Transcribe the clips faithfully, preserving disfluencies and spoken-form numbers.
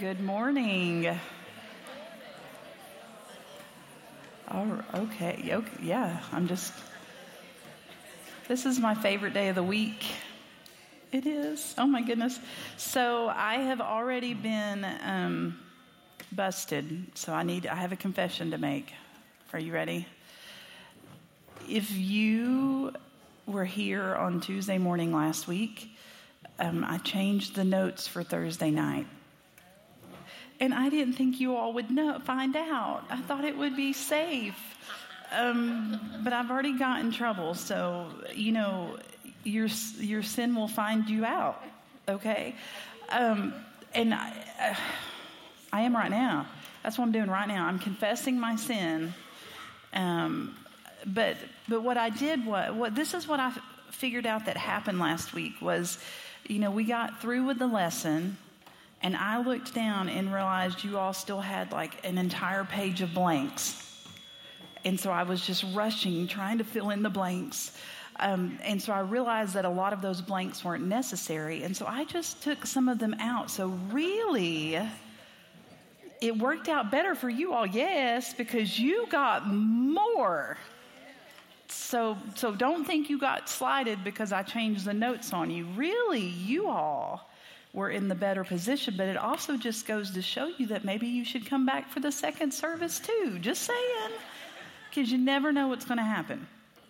Good morning. Oh, okay. okay. Yeah, I'm just, this is my favorite day of the week. It is. Oh my goodness. So I have already been um, busted. So I need, I have a confession to make. Are you ready? If you were here on Tuesday morning last week, um, I changed the notes for Thursday night. And I didn't think you all would know, find out. I thought it would be safe. Um, but I've already got in trouble. So, you know, your your sin will find you out, okay? Um, and I, uh, I am right now. That's what I'm doing right now. I'm confessing my sin. Um, but but what I did, what, what this is what I figured out that happened last week was, you know, we got through with the lesson. And I looked down and realized you all still had like an entire page of blanks. And so I was just rushing, trying to fill in the blanks. Um, and so I realized that a lot of those blanks weren't necessary. And so I just took some of them out. So really, it worked out better for you all, yes, because you got more. So, so don't think you got slighted because I changed the notes on you. Really, you all were in the better position, but it also just goes to show you that maybe you should come back for the second service too. Just saying, because you never know what's going to happen.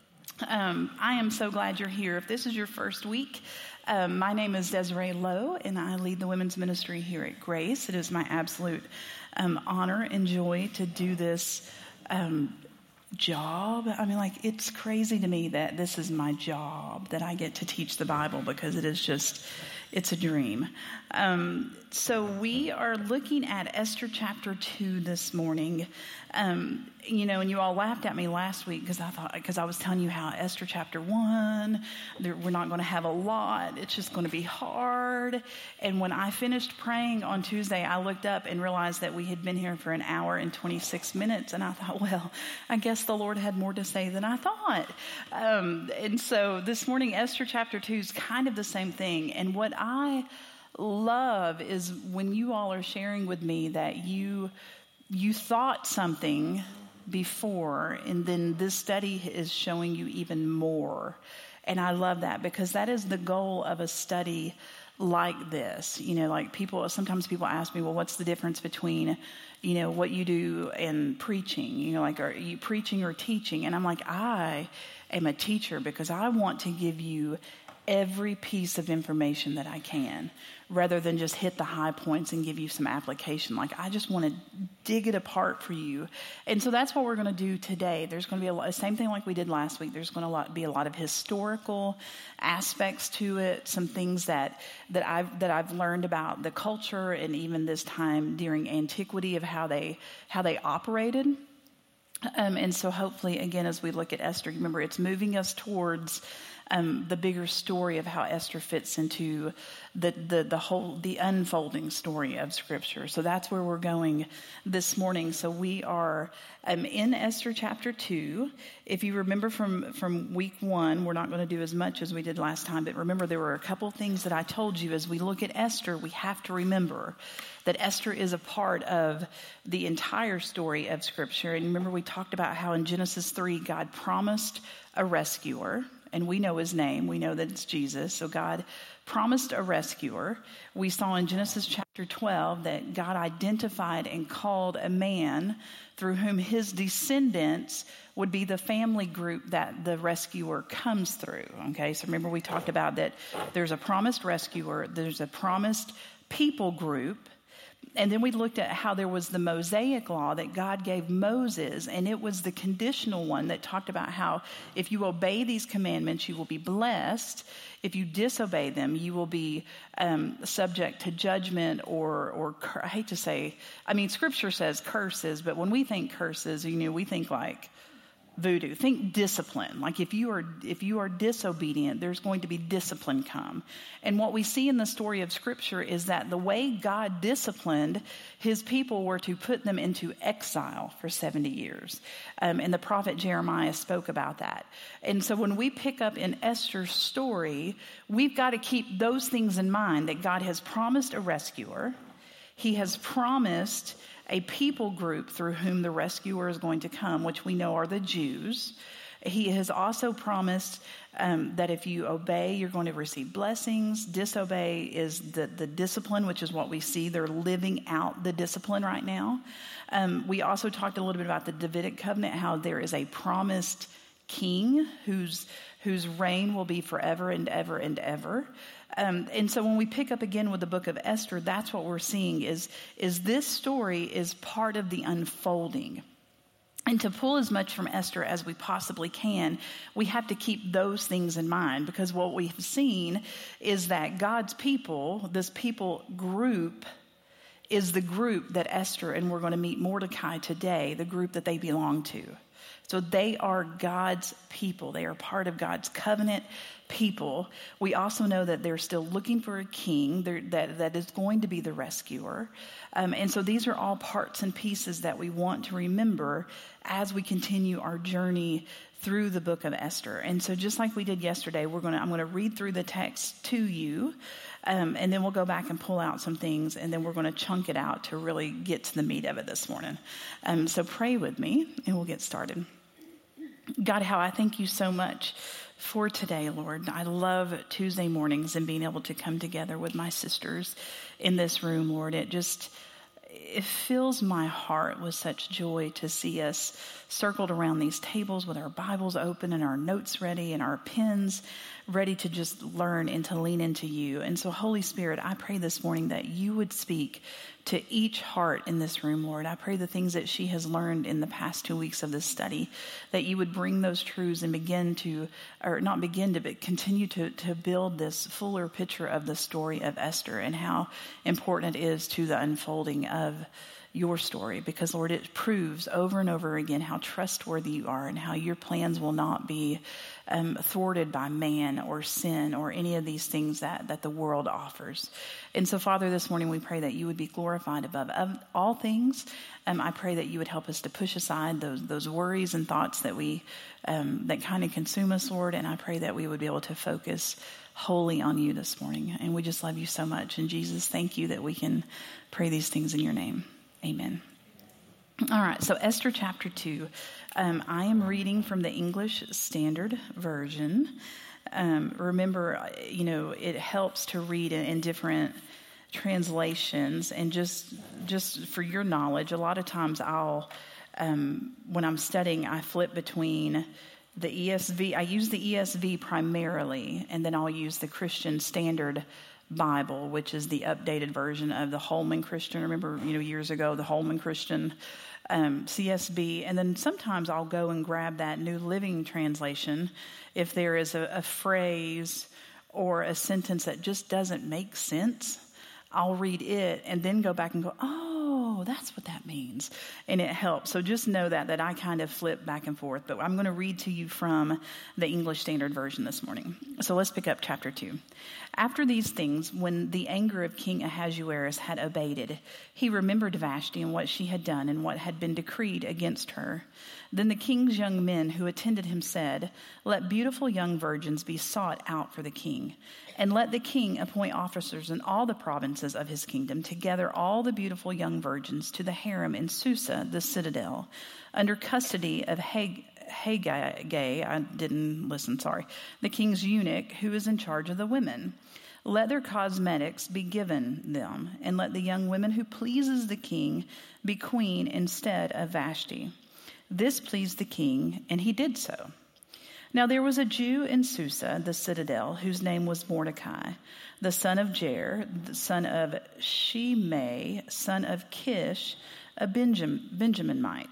Um, I am so glad you're here. If this is your first week, um, my name is Desiree Lowe, and I lead the women's ministry here at Grace. It is my absolute um, honor and joy to do this um, job. I mean, like, it's crazy to me that this is my job, that I get to teach the Bible, because it is just, it's a dream. Um, so we are looking at Esther chapter two this morning. Um, you know, and you all laughed at me last week because I thought, because I was telling you how Esther chapter one, there, we're not going to have a lot. It's just going to be hard. And when I finished praying on Tuesday, I looked up and realized that we had been here for an hour and twenty-six minutes. And I thought, well, I guess the Lord had more to say than I thought. Um, and so this morning, Esther chapter two is kind of the same thing. And what I love is when you all are sharing with me that you you thought something before, and then this study is showing you even more. And I love that, because that is the goal of a study like this. You know, like people, sometimes people ask me, well, what's the difference between, you know, what you do and preaching? You know, like, are you preaching or teaching? And I'm like, I am a teacher because I want to give you every piece of information that I can, rather than just hit the high points and give you some application. Like, I just want to dig it apart for you. And so that's what we're going to do today. There's going to be a lot, same thing like we did last week. There's going to be a lot of historical aspects to it, some things that, that I've, that I've learned about the culture and even this time during antiquity of how they, how they operated. Um, and so hopefully, again, as we look at Esther, remember, it's moving us towards Um, the bigger story of how Esther fits into the, the the whole the unfolding story of Scripture. So that's where we're going this morning. So we are um, in Esther chapter two. If you remember from from week one, we're not going to do as much as we did last time. But remember, there were a couple things that I told you as we look at Esther. We have to remember that Esther is a part of the entire story of Scripture. And remember, we talked about how in Genesis three, God promised a rescuer. And we know his name. We know that it's Jesus. So God promised a rescuer. We saw in Genesis chapter twelve that God identified and called a man through whom his descendants would be the family group that the rescuer comes through. Okay, so remember we talked about that there's a promised rescuer, there's a promised people group. And then we looked at how there was the Mosaic law that God gave Moses, and it was the conditional one that talked about how if you obey these commandments, you will be blessed. If you disobey them, you will be um, subject to judgment or, or I hate to say, I mean, Scripture says curses, but when we think curses, you know, we think like voodoo. Think discipline. Like if you are if you are disobedient, there's going to be discipline come. And what we see in the story of Scripture is that the way God disciplined his people were to put them into exile for seventy years. Um, and the prophet Jeremiah spoke about that. And so when we pick up in Esther's story, we've got to keep those things in mind, that God has promised a rescuer. He has promised a people group through whom the rescuer is going to come, which we know are the Jews. He has also promised um, that if you obey, you're going to receive blessings. Disobey is the, the discipline, which is what we see. They're living out the discipline right now. Um, we also talked a little bit about the Davidic covenant, how there is a promised king whose whose reign will be forever and ever and ever. Um, and so when we pick up again with the book of Esther, that's what we're seeing is, is this story is part of the unfolding. And to pull as much from Esther as we possibly can, we have to keep those things in mind, because what we've seen is that God's people, this people group, is the group that Esther, and we're going to meet Mordecai today, the group that they belong to. So they are God's people. They are part of God's covenant people. We also know that they're still looking for a king that, that is going to be the rescuer. Um, and so these are all parts and pieces that we want to remember as we continue our journey through the book of Esther. And so just like we did yesterday, we're going to, I'm going to read through the text to you, um, and then we'll go back and pull out some things, and then we're going to chunk it out to really get to the meat of it this morning. Um, so pray with me, and we'll get started. God, how I thank you so much for today, Lord. I love Tuesday mornings and being able to come together with my sisters in this room, Lord. It just, it fills my heart with such joy to see us circled around these tables with our Bibles open and our notes ready and our pens ready to just learn and to lean into you. And so, Holy Spirit, I pray this morning that you would speak to each heart in this room, Lord. I pray the things that she has learned in the past two weeks of this study, that you would bring those truths and begin to, or not begin to, but continue to, to build this fuller picture of the story of Esther and how important it is to the unfolding of your story. Because, Lord, it proves over and over again how trustworthy you are and how your plans will not be um, thwarted by man or sin or any of these things that, that the world offers. And so, Father, this morning we pray that you would be glorified above all things. Um, I pray that you would help us to push aside those those worries and thoughts that we um, that kind of consume us, Lord. And I pray that we would be able to focus wholly on you this morning. And we just love you so much. And Jesus, thank you that we can pray these things in your name. Amen. All right, so Esther chapter two. Um, I am reading from the English Standard Version. Um, remember, you know, it helps to read in, in different translations. And just just for your knowledge, a lot of times I'll, um, when I'm studying, I flip between the E S V. I use the E S V primarily, and then I'll use the Christian Standard Bible, which is the updated version of the Holman Christian. Remember, you know, years ago, the Holman Christian um, C S B. And then sometimes I'll go and grab that New Living Translation if there is a, a phrase or a sentence that just doesn't make sense. I'll read it and then go back and go, oh, that's what that means. And it helps. So just know that, that I kind of flip back and forth. But I'm going to read to you from the English Standard Version this morning. So let's pick up chapter two. After these things, when the anger of King Ahasuerus had abated, he remembered Vashti and what she had done and what had been decreed against her. Then the king's young men who attended him said, "Let beautiful young virgins be sought out for the king, and let the king appoint officers in all the provinces of his kingdom to gather all the beautiful young virgins to the harem in Susa, the citadel, under custody of Hag- Haggai, I didn't listen, sorry, the king's eunuch who is in charge of the women. Let their cosmetics be given them, and let the young woman who pleases the king be queen instead of Vashti." This pleased the king, and he did so. Now there was a Jew in Susa, the citadel, whose name was Mordecai, the son of Jair, the son of Shimei, son of Kish, a Benjam- Benjaminite,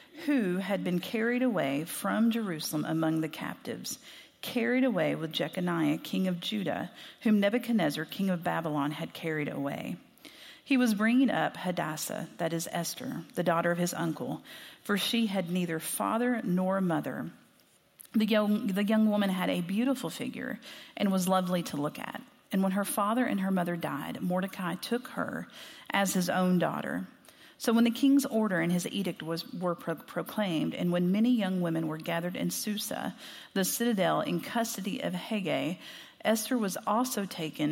who had been carried away from Jerusalem among the captives, carried away with Jeconiah, king of Judah, whom Nebuchadnezzar, king of Babylon, had carried away. He was bringing up Hadassah, that is Esther, the daughter of his uncle, for she had neither father nor mother. The young, the young woman had a beautiful figure and was lovely to look at. And when her father and her mother died, Mordecai took her as his own daughter. So when the king's order and his edict was were pro- proclaimed, and when many young women were gathered in Susa, the citadel in custody of Haggai, Esther was also taken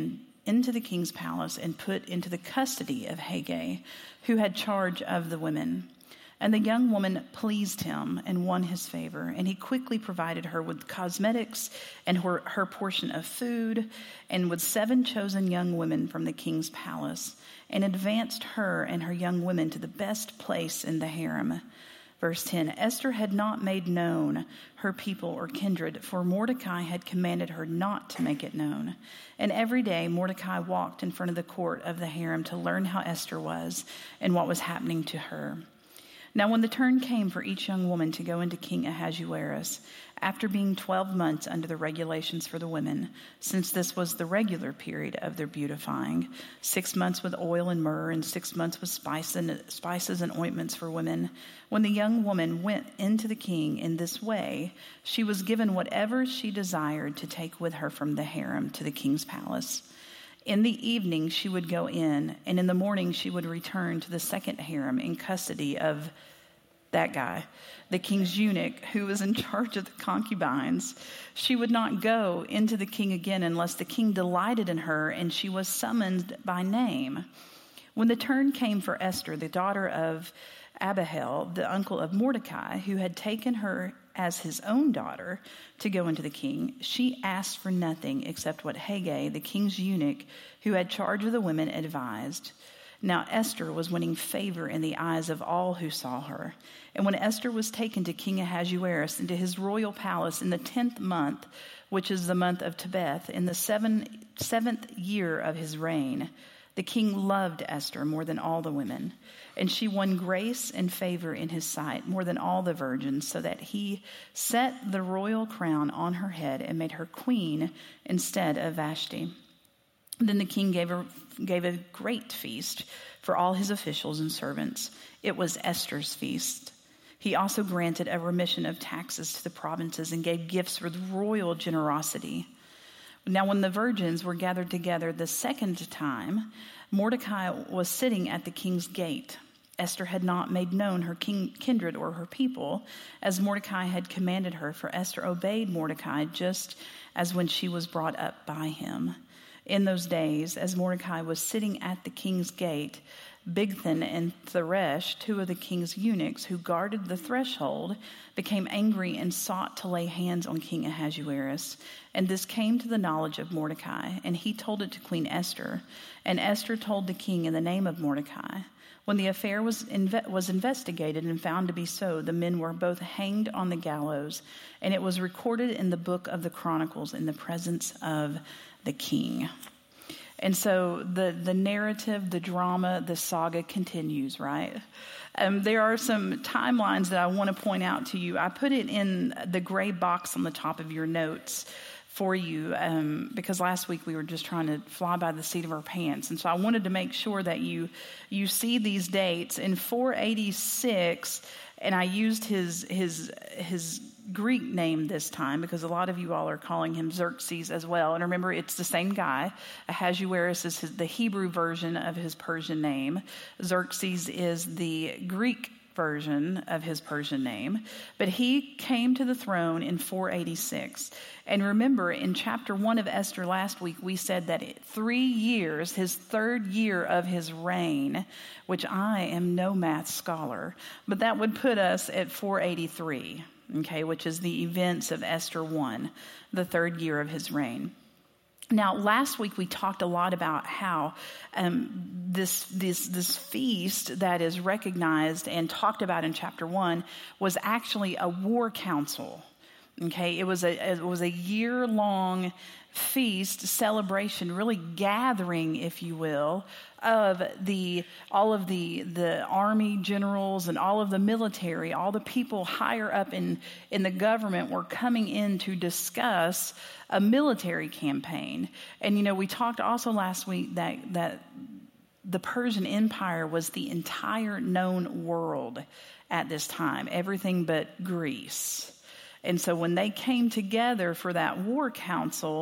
into the king's palace and put into the custody of Hegai, who had charge of the women. And the young woman pleased him and won his favor, and he quickly provided her with cosmetics and her, her portion of food, and with seven chosen young women from the king's palace, and advanced her and her young women to the best place in the harem. Verse ten, Esther had not made known her people or kindred, for Mordecai had commanded her not to make it known. And every day Mordecai walked in front of the court of the harem to learn how Esther was and what was happening to her. Now when the turn came for each young woman to go into King Ahasuerus, after being twelve months under the regulations for the women, since this was the regular period of their beautifying, six months with oil and myrrh, and six months with spice and, spices and ointments for women, when the young woman went into the king in this way, she was given whatever she desired to take with her from the harem to the king's palace. In the evening she would go in, and in the morning she would return to the second harem in custody of that guy, the king's eunuch, who was in charge of the concubines. She would not go into the king again unless the king delighted in her and she was summoned by name. When the turn came for Esther, the daughter of Abihail, the uncle of Mordecai, who had taken her as his own daughter to go into the king, she asked for nothing except what Hegai, the king's eunuch, who had charge of the women, advised. Now Esther was winning favor in the eyes of all who saw her. And when Esther was taken to King Ahasuerus into his royal palace in the tenth month, which is the month of Tebeth, in the seven, seventh year of his reign, the king loved Esther more than all the women, and she won grace and favor in his sight more than all the virgins, so that he set the royal crown on her head and made her queen instead of Vashti. Then the king gave a, gave a great feast for all his officials and servants. It was Esther's feast. He also granted a remission of taxes to the provinces and gave gifts with royal generosity. Now when the virgins were gathered together the second time, Mordecai was sitting at the king's gate. Esther had not made known her king, kindred or her people, as Mordecai had commanded her, for Esther obeyed Mordecai just as when she was brought up by him. In those days, as Mordecai was sitting at the king's gate, Bigthan and Theresh, two of the king's eunuchs who guarded the threshold, became angry and sought to lay hands on King Ahasuerus. And this came to the knowledge of Mordecai, and he told it to Queen Esther. And Esther told the king in the name of Mordecai. When the affair was inve- was investigated and found to be so, the men were both hanged on the gallows, and it was recorded in the book of the Chronicles in the presence of the king. And so the, the narrative, the drama, the saga continues, right? Um, there are some timelines that I want to point out to you. I put it in the gray box on the top of your notes for you um, because last week we were just trying to fly by the seat of our pants. And so I wanted to make sure that you you see these dates. In four eighty-six, and I used his his his Greek name this time because a lot of you all are calling him Xerxes as well. And remember, it's the same guy. Ahasuerus is his, the Hebrew version of his Persian name. Xerxes is the Greek version of his Persian name. But he came to the throne in four eighty-six. And remember, in chapter one of Esther last week, we said that three years, his third year of his reign, which I am no math scholar, but that would put us at four eighty-three. Okay, which is the events of Esther one, the third year of his reign. Now, last week we talked a lot about how um, this this this feast that is recognized and talked about in chapter one was actually a war council. Okay, it was a it was a year long feast celebration, really gathering, if you will, of the all of the the army generals and all of the military, all the people higher up in in the government were coming in to discuss a military campaign. And you know, we talked also last week that that the Persian Empire was the entire known world at this time, everything but Greece. And so when they came together for that war council,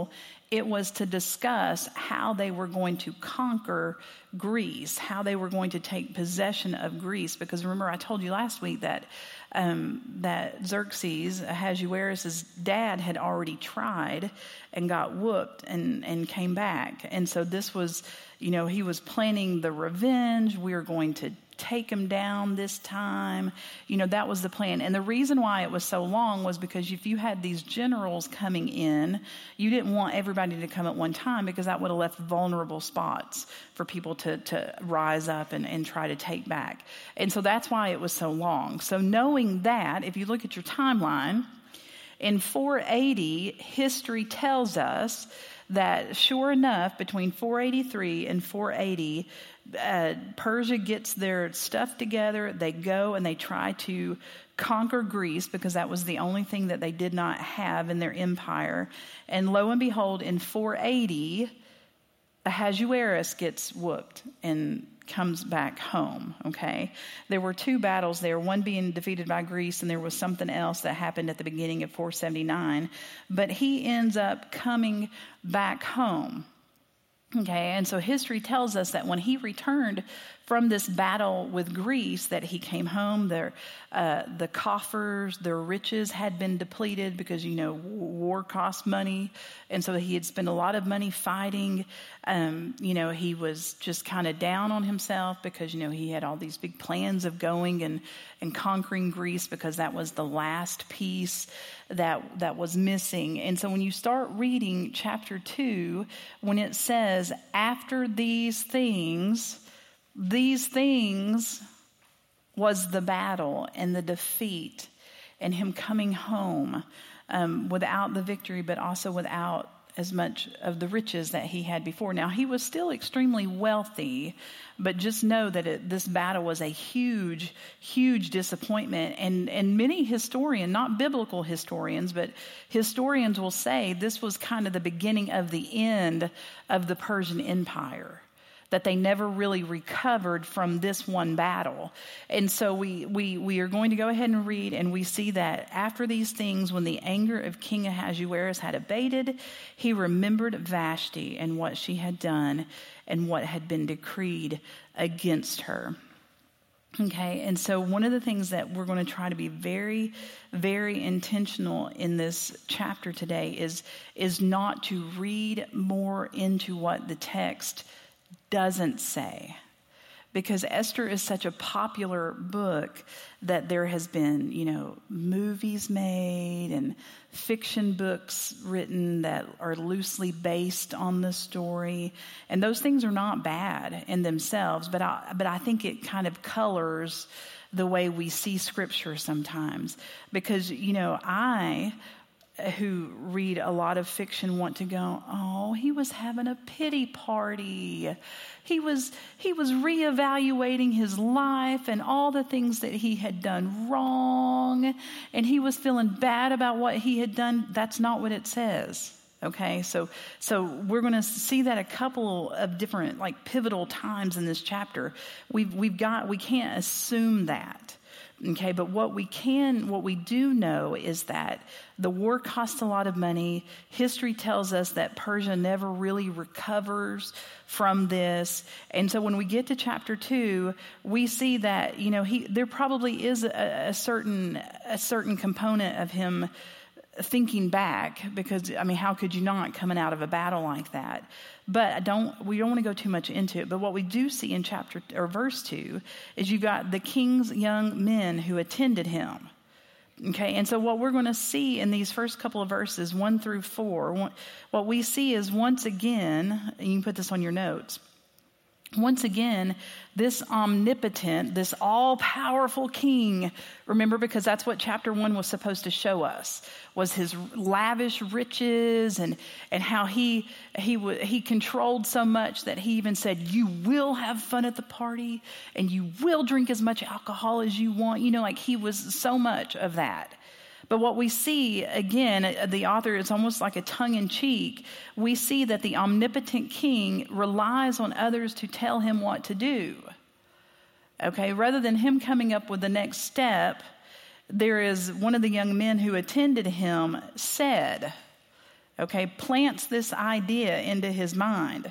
It was to discuss how they were going to conquer Greece, how they were going to take possession of Greece. Because remember, I told you last week that um, that Xerxes, Ahasuerus' dad, had already tried and got whooped and, and came back. And so this was, you know, he was planning the revenge. We are going to take him down this time. You know, that was the plan. And the reason why it was so long was because if you had these generals coming in, you didn't want everybody to come at one time, because that would have left vulnerable spots for people to, to rise up and, and try to take back. And so that's why it was so long. So knowing that, if you look at your timeline, in four eighty, history tells us that sure enough, between four eighty-three and four eighty, uh, Persia gets their stuff together. They go and they try to conquer Greece, because that was the only thing that they did not have in their empire. And lo and behold, in four eighty, Ahasuerus gets whooped and comes back home, okay? There were two battles there, one being defeated by Greece, and there was something else that happened at the beginning of four seventy-nine. But he ends up coming back home, okay? And so history tells us that when he returned from this battle with Greece, that he came home, their, uh, the coffers, their riches had been depleted, because, you know, war cost money. And so he had spent a lot of money fighting. Um, you know, he was just kind of down on himself, because, you know, he had all these big plans of going and, and conquering Greece, because that was the last piece that, that was missing. And so when you start reading chapter two, when it says, after these things, These things was the battle and the defeat and him coming home um, without the victory, but also without as much of the riches that he had before. Now, he was still extremely wealthy, but just know that it, this battle was a huge, huge disappointment. And, and many historians, not biblical historians, but historians will say this was kind of the beginning of the end of the Persian Empire, that they never really recovered from this one battle. And so we, we, we are going to go ahead and read, and we see that after these things, when the anger of King Ahasuerus had abated, he remembered Vashti and what she had done and what had been decreed against her. Okay, and so one of the things that we're going to try to be very, very intentional in this chapter today is, is not to read more into what the text doesn't say, because Esther is such a popular book that there has been, you know, movies made and fiction books written that are loosely based on the story, and those things are not bad in themselves, but I, but I think it kind of colors the way we see Scripture sometimes, because, you know, I who read a lot of fiction want to go, oh, he was having a pity party. He was he was reevaluating his life and all the things that he had done wrong, and he was feeling bad about what he had done. That's not what it says. Okay, so so we're going to see that a couple of different, like, pivotal times in this chapter. We've we've got we can't assume that. Okay, but what we can, what we do know is that the war cost a lot of money. History tells us that Persia never really recovers from this. And so when we get to chapter two, we see that, you know, he there probably is a, a certain a certain component of him thinking back, because, I mean, how could you not, coming out of a battle like that? But I don't, we don't want to go too much into it. But what we do see in chapter or verse two is you've got the king's young men who attended him. Okay, and so what we're going to see in these first couple of verses, one through four, what we see is, once again, and you can put this on your notes, once again, this omnipotent, this all-powerful king, remember, because that's what chapter one was supposed to show us, was his lavish riches and and how he he w- he controlled so much that he even said, you will have fun at the party and you will drink as much alcohol as you want. You know, like, he was so much of that. But what we see, again, the author, it's almost like a tongue-in-cheek. We see that the omnipotent king relies on others to tell him what to do. Okay, rather than him coming up with the next step, there is one of the young men who attended him said, okay, plants this idea into his mind.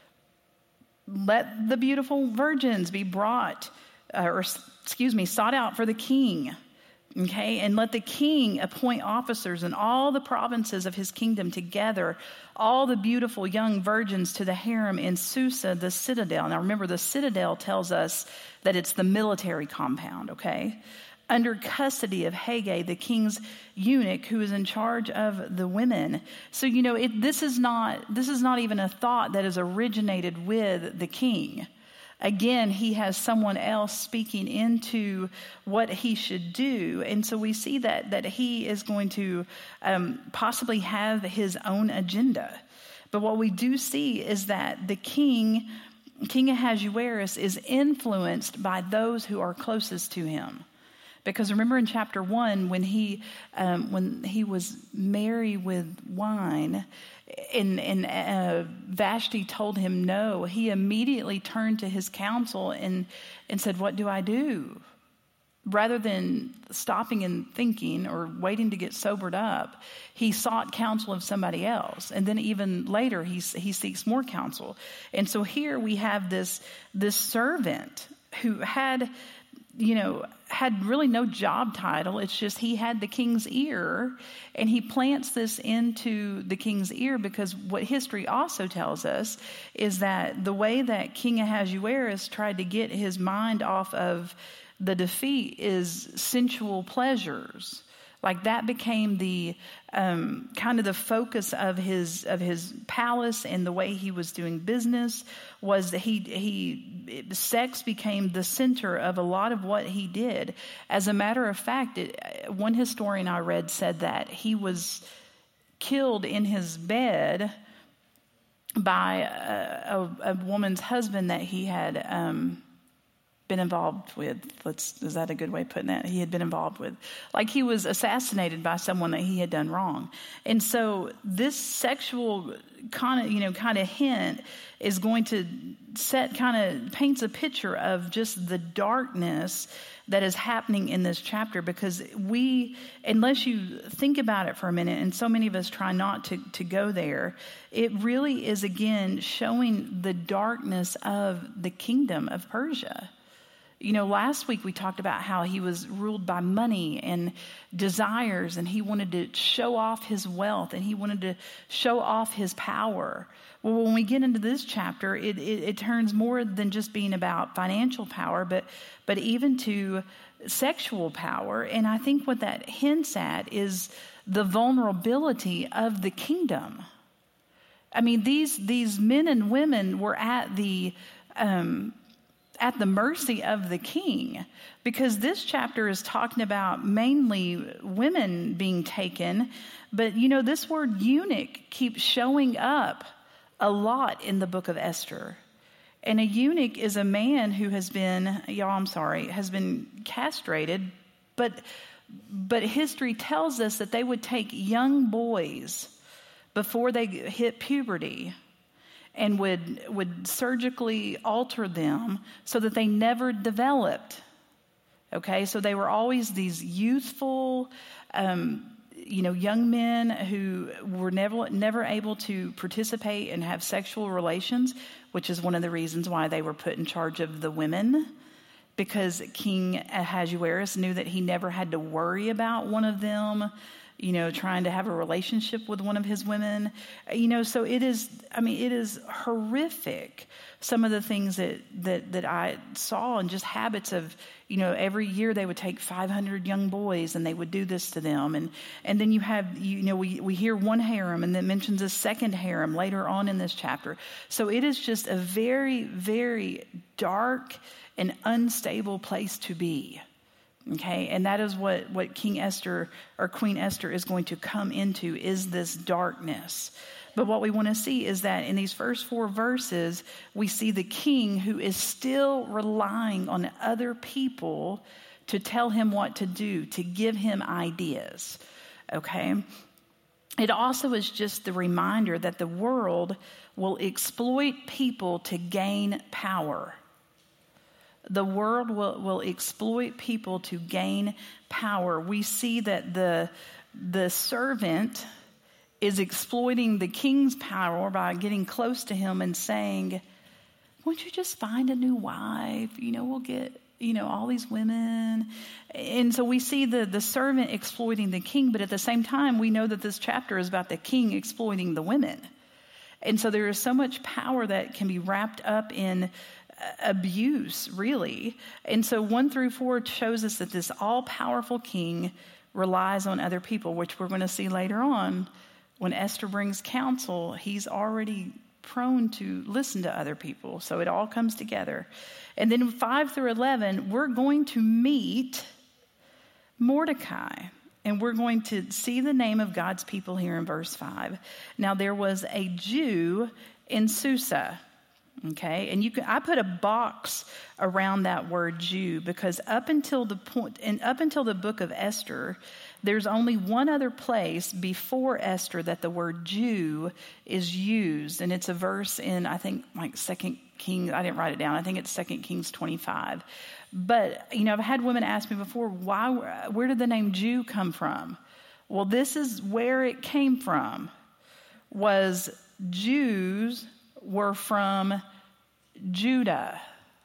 Let the beautiful virgins be brought, uh, or excuse me, sought out for the king. Okay, and let the king appoint officers in all the provinces of his kingdom to gather all the beautiful young virgins to the harem in Susa, the citadel. Now remember, the citadel tells us that it's the military compound, okay? Under custody of Haggai, the king's eunuch, who is in charge of the women. So, you know, it, this is not this is not even a thought that is originated with the king. Again, he has someone else speaking into what he should do. And so we see that that he is going to um, possibly have his own agenda. But what we do see is that the king, King Ahasuerus, is influenced by those who are closest to him. Because remember in chapter one, when he um, when he was merry with wine, and, and uh, Vashti told him no, he immediately turned to his counsel and and said, "What do I do?" Rather than stopping and thinking or waiting to get sobered up, he sought counsel of somebody else. And then even later, he he seeks more counsel. And so here we have this this servant who had, you know, had really no job title. It's just he had the king's ear, and he plants this into the king's ear because what history also tells us is that the way that King Ahasuerus tried to get his mind off of the defeat is sensual pleasures. Like that became the um, kind of the focus of his of his palace, and the way he was doing business was that he he sex became the center of a lot of what he did. As a matter of fact, it, one historian I read said that he was killed in his bed by a, a, a woman's husband that he had Um, been involved with. Let's, is that a good way of putting that? He had been involved with. Like he was assassinated by someone that he had done wrong. And so this sexual kind of, you know, kind of hint is going to set, kind of paints a picture of just the darkness that is happening in this chapter, because we, unless you think about it for a minute, and so many of us try not to, to go there, it really is again showing the darkness of the kingdom of Persia. You know, last week we talked about how he was ruled by money and desires, and he wanted to show off his wealth, and he wanted to show off his power. Well, when we get into this chapter, it, it, it turns more than just being about financial power, but but even to sexual power. And I think what that hints at is the vulnerability of the kingdom. I mean, these these men and women were at the um, at the mercy of the king, because this chapter is talking about mainly women being taken. But, you know, this word eunuch keeps showing up a lot in the book of Esther. And a eunuch is a man who has been, y'all, I'm sorry, has been castrated. But, but history tells us that they would take young boys before they hit puberty and would would surgically alter them so that they never developed. Okay, so they were always these youthful, um, you know, young men who were never never able to participate and have sexual relations, which is one of the reasons why they were put in charge of the women, because King Ahasuerus knew that he never had to worry about one of them, you know, trying to have a relationship with one of his women. You know, so it is, I mean, it is horrific, some of the things that, that, that I saw, and just habits of, you know, every year they would take five hundred young boys and they would do this to them. And, and then you have, you know, we, we hear one harem and then mentions a second harem later on in this chapter. So it is just a very, very dark and unstable place to be. Okay, and that is what, what King Esther or Queen Esther is going to come into, is this darkness. But what we want to see is that in these first four verses, we see the king who is still relying on other people to tell him what to do, to give him ideas. Okay, it also is just the reminder that the world will exploit people to gain power. The world will, will exploit people to gain power. We see that the, the servant is exploiting the king's power by getting close to him and saying, won't you just find a new wife? You know, we'll get, you know, all these women. And so we see the, the servant exploiting the king, but at the same time, we know that this chapter is about the king exploiting the women. And so there is so much power that can be wrapped up in abuse, really. And so one through four shows us that this all-powerful king relies on other people, which we're going to see later on. When Esther brings counsel, he's already prone to listen to other people. So it all comes together. And then five through eleven, we're going to meet Mordecai. And we're going to see the name of God's people here in verse five. Now, there was a Jew in Susa. Okay, and you can, I put a box around that word Jew because up until the point, and up until the book of Esther, there's only one other place before Esther that the word Jew is used, and it's a verse in, I think, like Second Kings. I didn't write it down. I think it's Second Kings twenty-five. But you know, I've had women ask me before, why? Where did the name Jew come from? Well, this is where it came from. Was Jews were from Judah.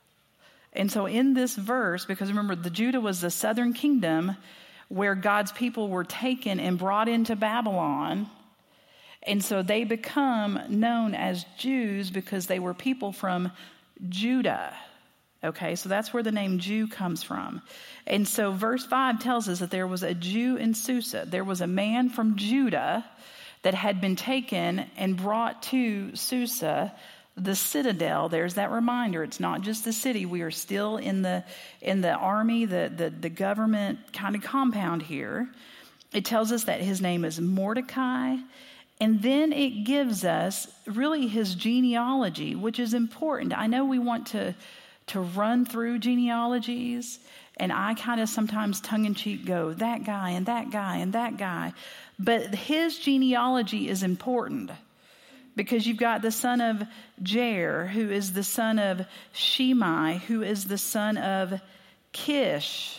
And so in this verse, because remember, the Judah was the southern kingdom where God's people were taken and brought into Babylon. And so they become known as Jews because they were people from Judah. Okay, so that's where the name Jew comes from. And so verse five tells us that there was a Jew in Susa. There was a man from Judah that had been taken and brought to Susa, the citadel. There's that reminder. It's not just the city. We are still in the in the army, the, the, the government kind of compound here. It tells us that his name is Mordecai. And then it gives us really his genealogy, which is important. I know we want to, to run through genealogies, and I kind of sometimes tongue-in-cheek go, that guy and that guy and that guy. But his genealogy is important because you've got the son of Jair, who is the son of Shimei, who is the son of Kish.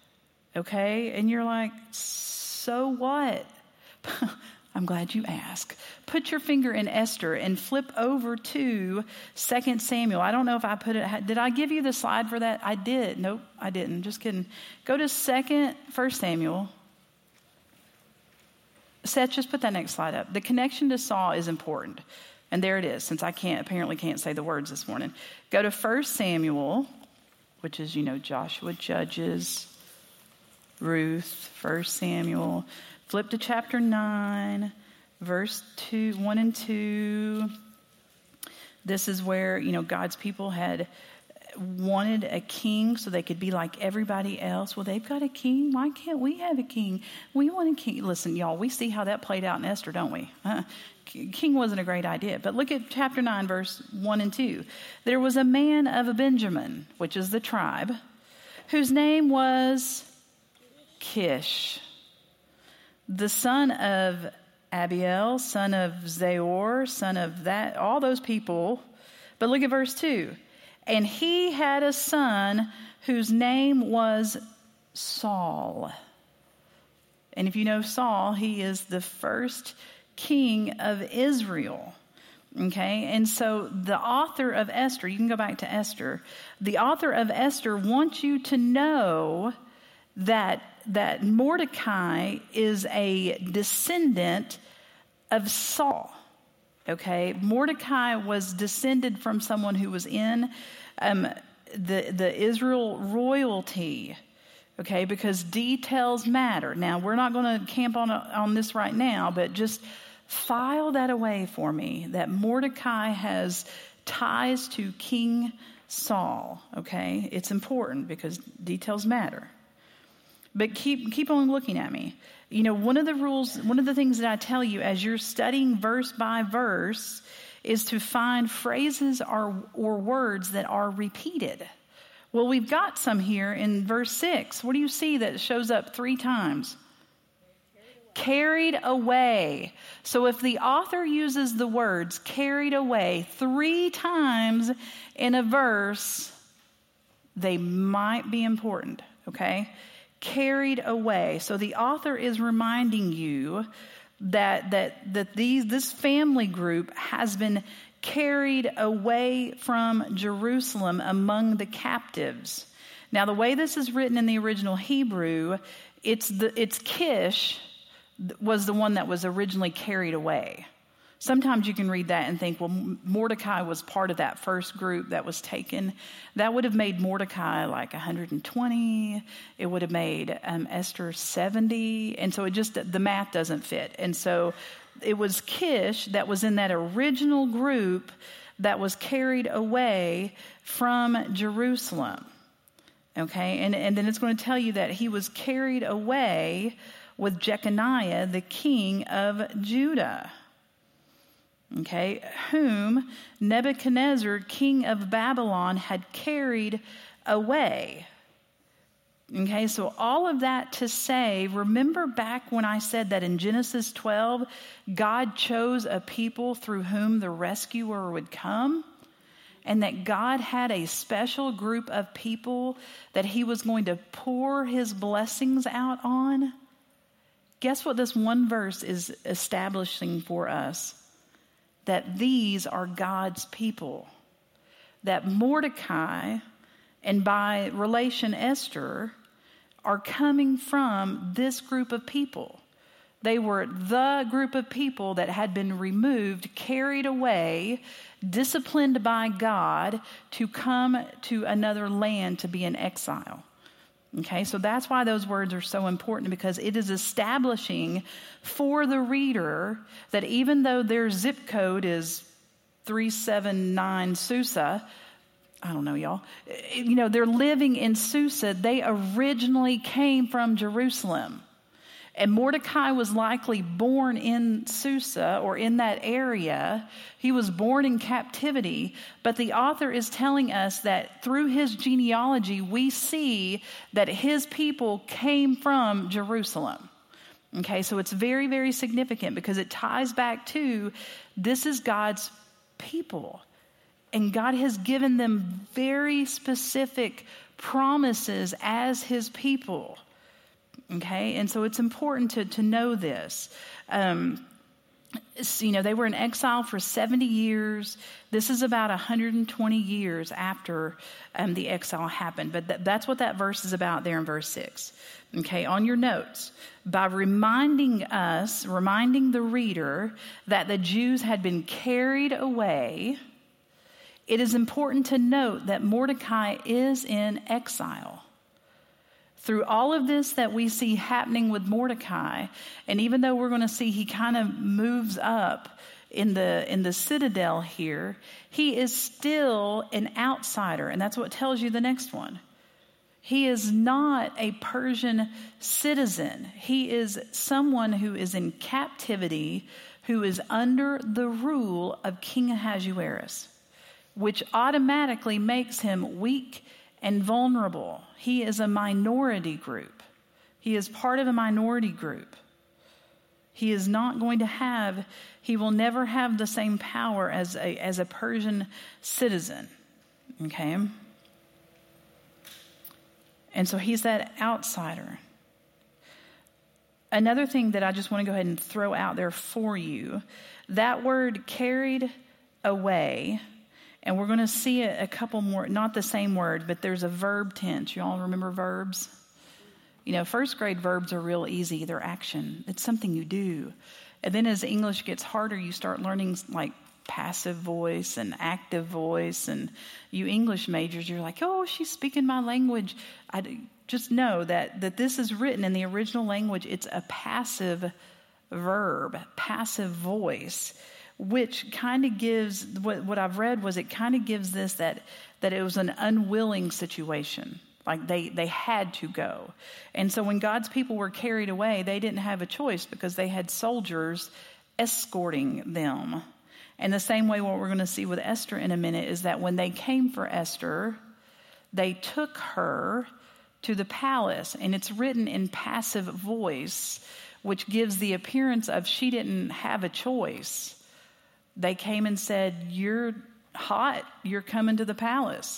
Okay? And you're like, so what? I'm glad you asked. Put your finger in Esther and flip over to Second Samuel. I don't know if I put it. Did I give you the slide for that? I did. Nope, I didn't. Just kidding. Go to Second, First Samuel. Seth, just put that next slide up. The connection to Saul is important. And there it is, since I can't apparently can't say the words this morning. Go to First Samuel, which is, you know, Joshua, Judges, Ruth, First Samuel. Flip to chapter nine, verse two, one and two. This is where, you know, God's people had wanted a king so they could be like everybody else. Well, they've got a king. Why can't we have a king? We want a king. Listen, y'all, we see how that played out in Esther, don't we? Uh, king wasn't a great idea. But look at chapter nine, verse one and two. There was a man of Benjamin, which is the tribe, whose name was Kish, the son of Abiel, son of Zahor, son of that, all those people. But look at verse two. And he had a son whose name was Saul. And if you know Saul, he is the first king of Israel. Okay, and so the author of Esther, you can go back to Esther. The author of Esther wants you to know that that Mordecai is a descendant of Saul. Okay, Mordecai was descended from someone who was in um, the the Israel royalty. Okay, because details matter. Now we're not going to camp on on this right now, but just file that away for me. That Mordecai has ties to King Saul. Okay, it's important because details matter. But keep keep on looking at me. You know, one of the rules, one of the things that I tell you as you're studying verse by verse is to find phrases or, or words that are repeated. Well, we've got some here in verse six. What do you see that shows up three times? Carried away. Carried away. So if the author uses the words carried away three times in a verse, they might be important, okay? Carried away. So the author is reminding you that that that these this family group has been carried away from Jerusalem among the captives. Now, the way this is written in the original Hebrew, it's the it's Kish was the one that was originally carried away. Sometimes you can read that and think, well, Mordecai was part of that first group that was taken. That would have made Mordecai like one hundred twenty. It would have made um, Esther seventy. And so it just, the math doesn't fit. And so it was Kish that was in that original group that was carried away from Jerusalem. Okay, and, and then it's going to tell you that he was carried away with Jeconiah, the king of Judah. Okay, whom Nebuchadnezzar, king of Babylon, had carried away. Okay, so all of that to say, remember back when I said that in Genesis twelve, God chose a people through whom the rescuer would come? And that God had a special group of people that he was going to pour his blessings out on? Guess what this one verse is establishing for us? That these are God's people. That Mordecai, and by relation Esther, are coming from this group of people. They were the group of people that had been removed, carried away, disciplined by God to come to another land to be in exile. Okay, so that's why those words are so important, because it is establishing for the reader that even though their zip code is three seven nine Susa, I don't know, y'all, you know, they're living in Susa. They originally came from Jerusalem. And Mordecai was likely born in Susa or in that area. He was born in captivity. But the author is telling us that through his genealogy, we see that his people came from Jerusalem. Okay, so it's very, very significant because it ties back to this is God's people. And God has given them very specific promises as his people. Okay, and so it's important to, to know this. Um, so, you know, they were in exile for seventy years. This is about one hundred twenty years after um, the exile happened. But th- that's what that verse is about there in verse six. Okay, on your notes, by reminding us, reminding the reader that the Jews had been carried away, it is important to note that Mordecai is in exile. Through all of this that we see happening with Mordecai, and even though we're going to see he kind of moves up in the in the citadel here, he is still an outsider, and that's what tells you the next one. He is not a Persian citizen. He is someone who is in captivity, who is under the rule of King Ahasuerus, which automatically makes him weak and vulnerable. He is a minority group. He is part of a minority group. He is not going to have, he will never have the same power as a, as a Persian citizen. Okay? And so he's that outsider. Another thing that I just want to go ahead and throw out there for you, that word carried away. And we're going to see a, a couple more, not the same word, but there's a verb tense. You all remember verbs? You know, first grade verbs are real easy. They're action. It's something you do. And then as English gets harder, you start learning like passive voice and active voice. And you English majors, you're like, oh, she's speaking my language. I just know that, that this is written in the original language. It's a passive verb, passive voice, which kind of gives, what, what I've read was it kind of gives this that that it was an unwilling situation. Like they, they had to go. And so when God's people were carried away, they didn't have a choice because they had soldiers escorting them. And the same way what we're going to see with Esther in a minute is that when they came for Esther, they took her to the palace. And it's written in passive voice, which gives the appearance of she didn't have a choice. They came and said, you're hot, you're coming to the palace.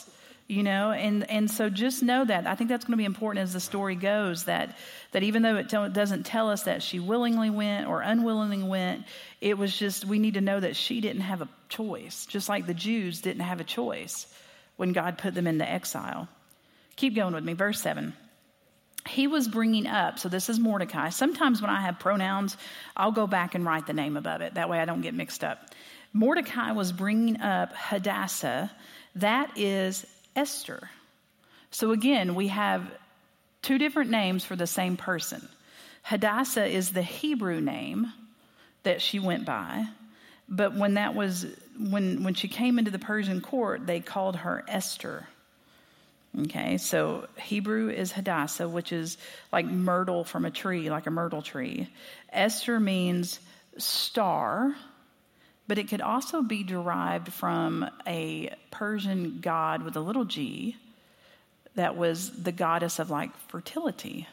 You know, and, and so just know that. I think that's going to be important as the story goes, that that even though it tell, doesn't tell us that she willingly went or unwillingly went, it was just, we need to know that she didn't have a choice, just like the Jews didn't have a choice when God put them into exile. Keep going with me. Verse seven. He was bringing up, so this is Mordecai. Sometimes when I have pronouns, I'll go back and write the name above it. That way I don't get mixed up. Mordecai was bringing up Hadassah. That is Esther. So again, we have two different names for the same person. Hadassah is the Hebrew name that she went by, but when that was when when she came into the Persian court, they called her Esther. Okay, so Hebrew is Hadassah, which is like myrtle from a tree, like a myrtle tree. Esther means star, but it could also be derived from a Persian god with a little g that was the goddess of like fertility.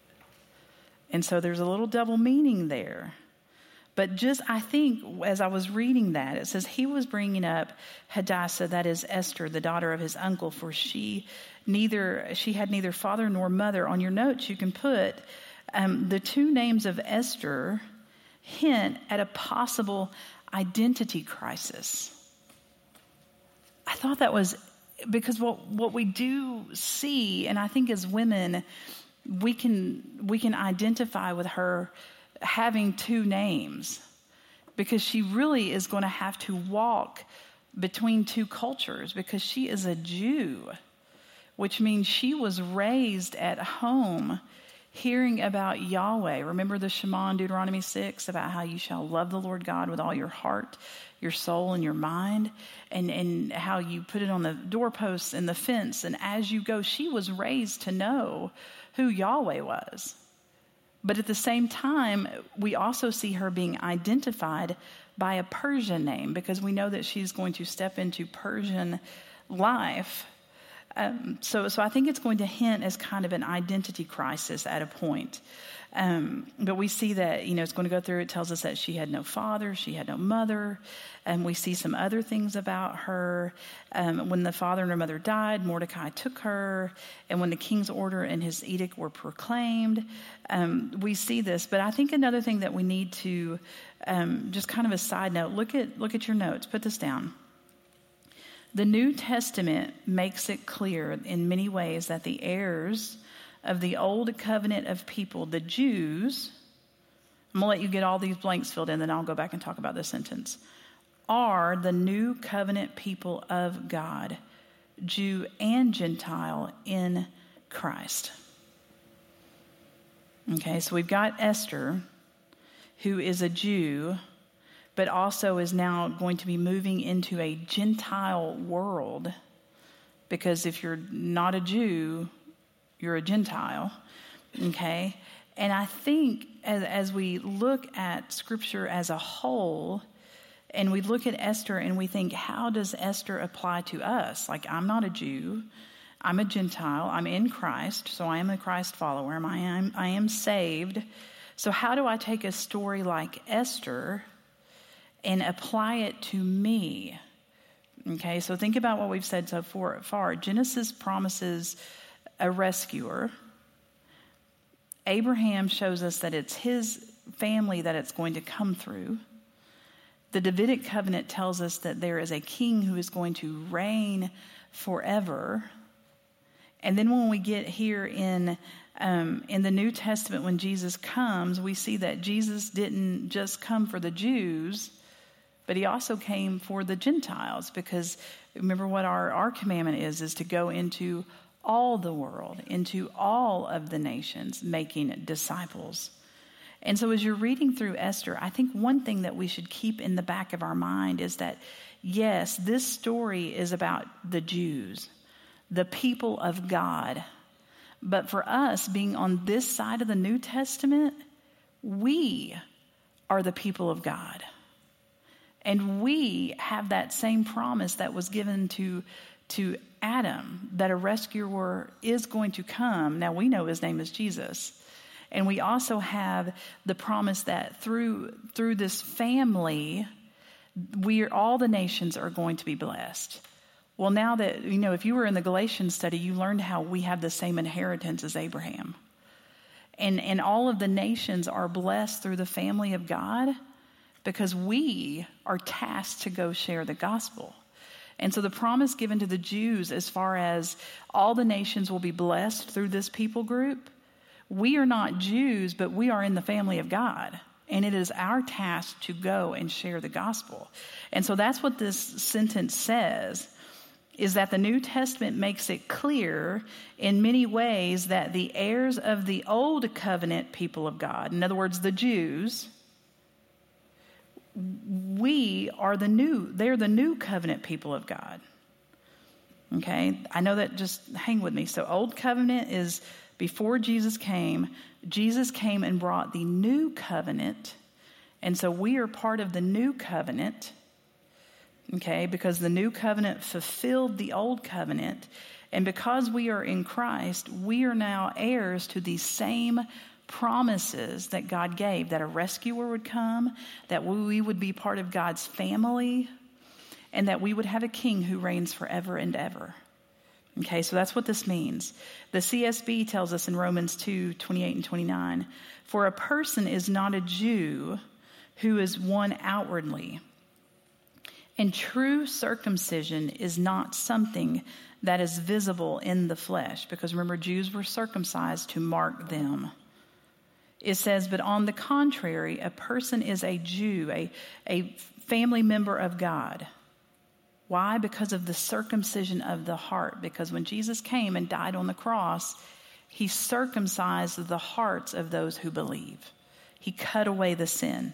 And so there's a little double meaning there. But just, I think, as I was reading that, it says he was bringing up Hadassah, that is Esther, the daughter of his uncle, for she neither she had neither father nor mother. On your notes, you can put um, the two names of Esther hint at a possible identity crisis. I thought that was because what what we do see, and I think as women, we can we can identify with her having two names, because she really is going to have to walk between two cultures, because she is a Jew, which means she was raised at home hearing about Yahweh. Remember the Shema in Deuteronomy six about how you shall love the Lord God with all your heart, your soul, and your mind, and, and how you put it on the doorposts and the fence. And as you go, she was raised to know who Yahweh was. But at the same time, we also see her being identified by a Persian name, because we know that she's going to step into Persian life. Um, so, so I think it's going to hint as kind of an identity crisis at a point. Um, but we see that, you know, it's going to go through. It tells us that she had no father, she had no mother. And we see some other things about her. Um, when the father and her mother died, Mordecai took her. And when the king's order and his edict were proclaimed, um, we see this. But I think another thing that we need to, um, just kind of a side note, look at look at your notes. Put this down. The New Testament makes it clear in many ways that the heirs of the old covenant of people, the Jews, I'm going to let you get all these blanks filled in, then I'll go back and talk about this sentence, are the new covenant people of God, Jew and Gentile in Christ. Okay, so we've got Esther, who is a Jew, but also is now going to be moving into a Gentile world, because if you're not a Jew, you're a Gentile, okay? And I think as, as we look at Scripture as a whole, and we look at Esther and we think, how does Esther apply to us? Like, I'm not a Jew, I'm a Gentile, I'm in Christ, so I am a Christ follower, I am, I am saved. So how do I take a story like Esther and apply it to me? Okay, so think about what we've said so far. Genesis promises a rescuer. Abraham shows us that it's his family that it's going to come through. The Davidic covenant tells us that there is a king who is going to reign forever. And then when we get here in um, in the New Testament, when Jesus comes, we see that Jesus didn't just come for the Jews, but he also came for the Gentiles, because remember what our, our commandment is, is to go into all the world, into all of the nations, making disciples. And so as you're reading through Esther, I think one thing that we should keep in the back of our mind is that, yes, this story is about the Jews, the people of God. But for us, being on this side of the New Testament, we are the people of God. And we have that same promise that was given to, to Adam, that a rescuer is going to come. Now we know his name is Jesus. And we also have the promise that through through this family, we are, all the nations are going to be blessed. Well, now that, you know, if you were in the Galatians study, you learned how we have the same inheritance as Abraham. And, and all of the nations are blessed through the family of God because we are tasked to go share the gospel. And so the promise given to the Jews as far as all the nations will be blessed through this people group, we are not Jews, but we are in the family of God. And it is our task to go and share the gospel. And so that's what this sentence says, is that the New Testament makes it clear in many ways that the heirs of the old covenant people of God, in other words, the Jews, we are the new, they're the new covenant people of God. Okay, I know that, just hang with me. So old covenant is before Jesus came. Jesus came and brought the new covenant. And so we are part of the new covenant. Okay, because the new covenant fulfilled the old covenant. And because we are in Christ, we are now heirs to these same promises that God gave, that a rescuer would come, that we would be part of God's family, and that we would have a king who reigns forever and ever. Okay, so that's what this means. The C S B tells us in Romans two, twenty-eight and twenty-nine, for a person is not a Jew who is one outwardly, and true circumcision is not something that is visible in the flesh, because remember, Jews were circumcised to mark them. It says, but on the contrary, a person is a Jew, a, a family member of God. Why? Because of the circumcision of the heart. Because when Jesus came and died on the cross, he circumcised the hearts of those who believe. He cut away the sin.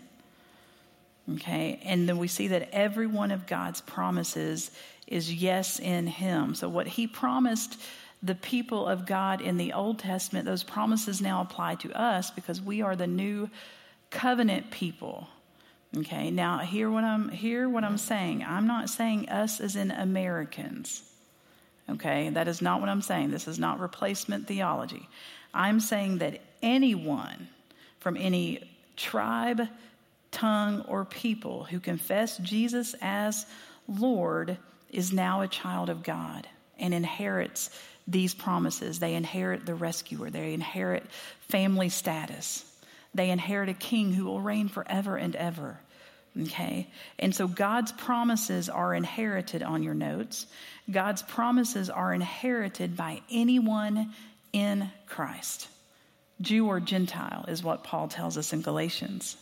Okay, and then we see that every one of God's promises is yes in him. So what he promised the people of God in the Old Testament, those promises now apply to us because we are the new covenant people. Okay, now hear what I'm hear what I'm saying. I'm not saying us as in Americans. Okay, that is not what I'm saying. This is not replacement theology. I'm saying that anyone from any tribe, tongue, or people who confess Jesus as Lord is now a child of God and inherits these promises. They inherit the rescuer. They inherit family status. They inherit a king who will reign forever and ever. Okay? And so God's promises are inherited on your notes. God's promises are inherited by anyone in Christ. Jew or Gentile is what Paul tells us in Galatians.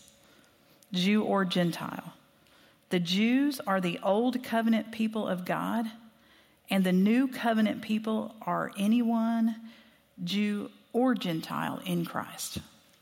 Jew or Gentile. The Jews are the old covenant people of God, and the new covenant people are anyone, Jew or Gentile, in Christ.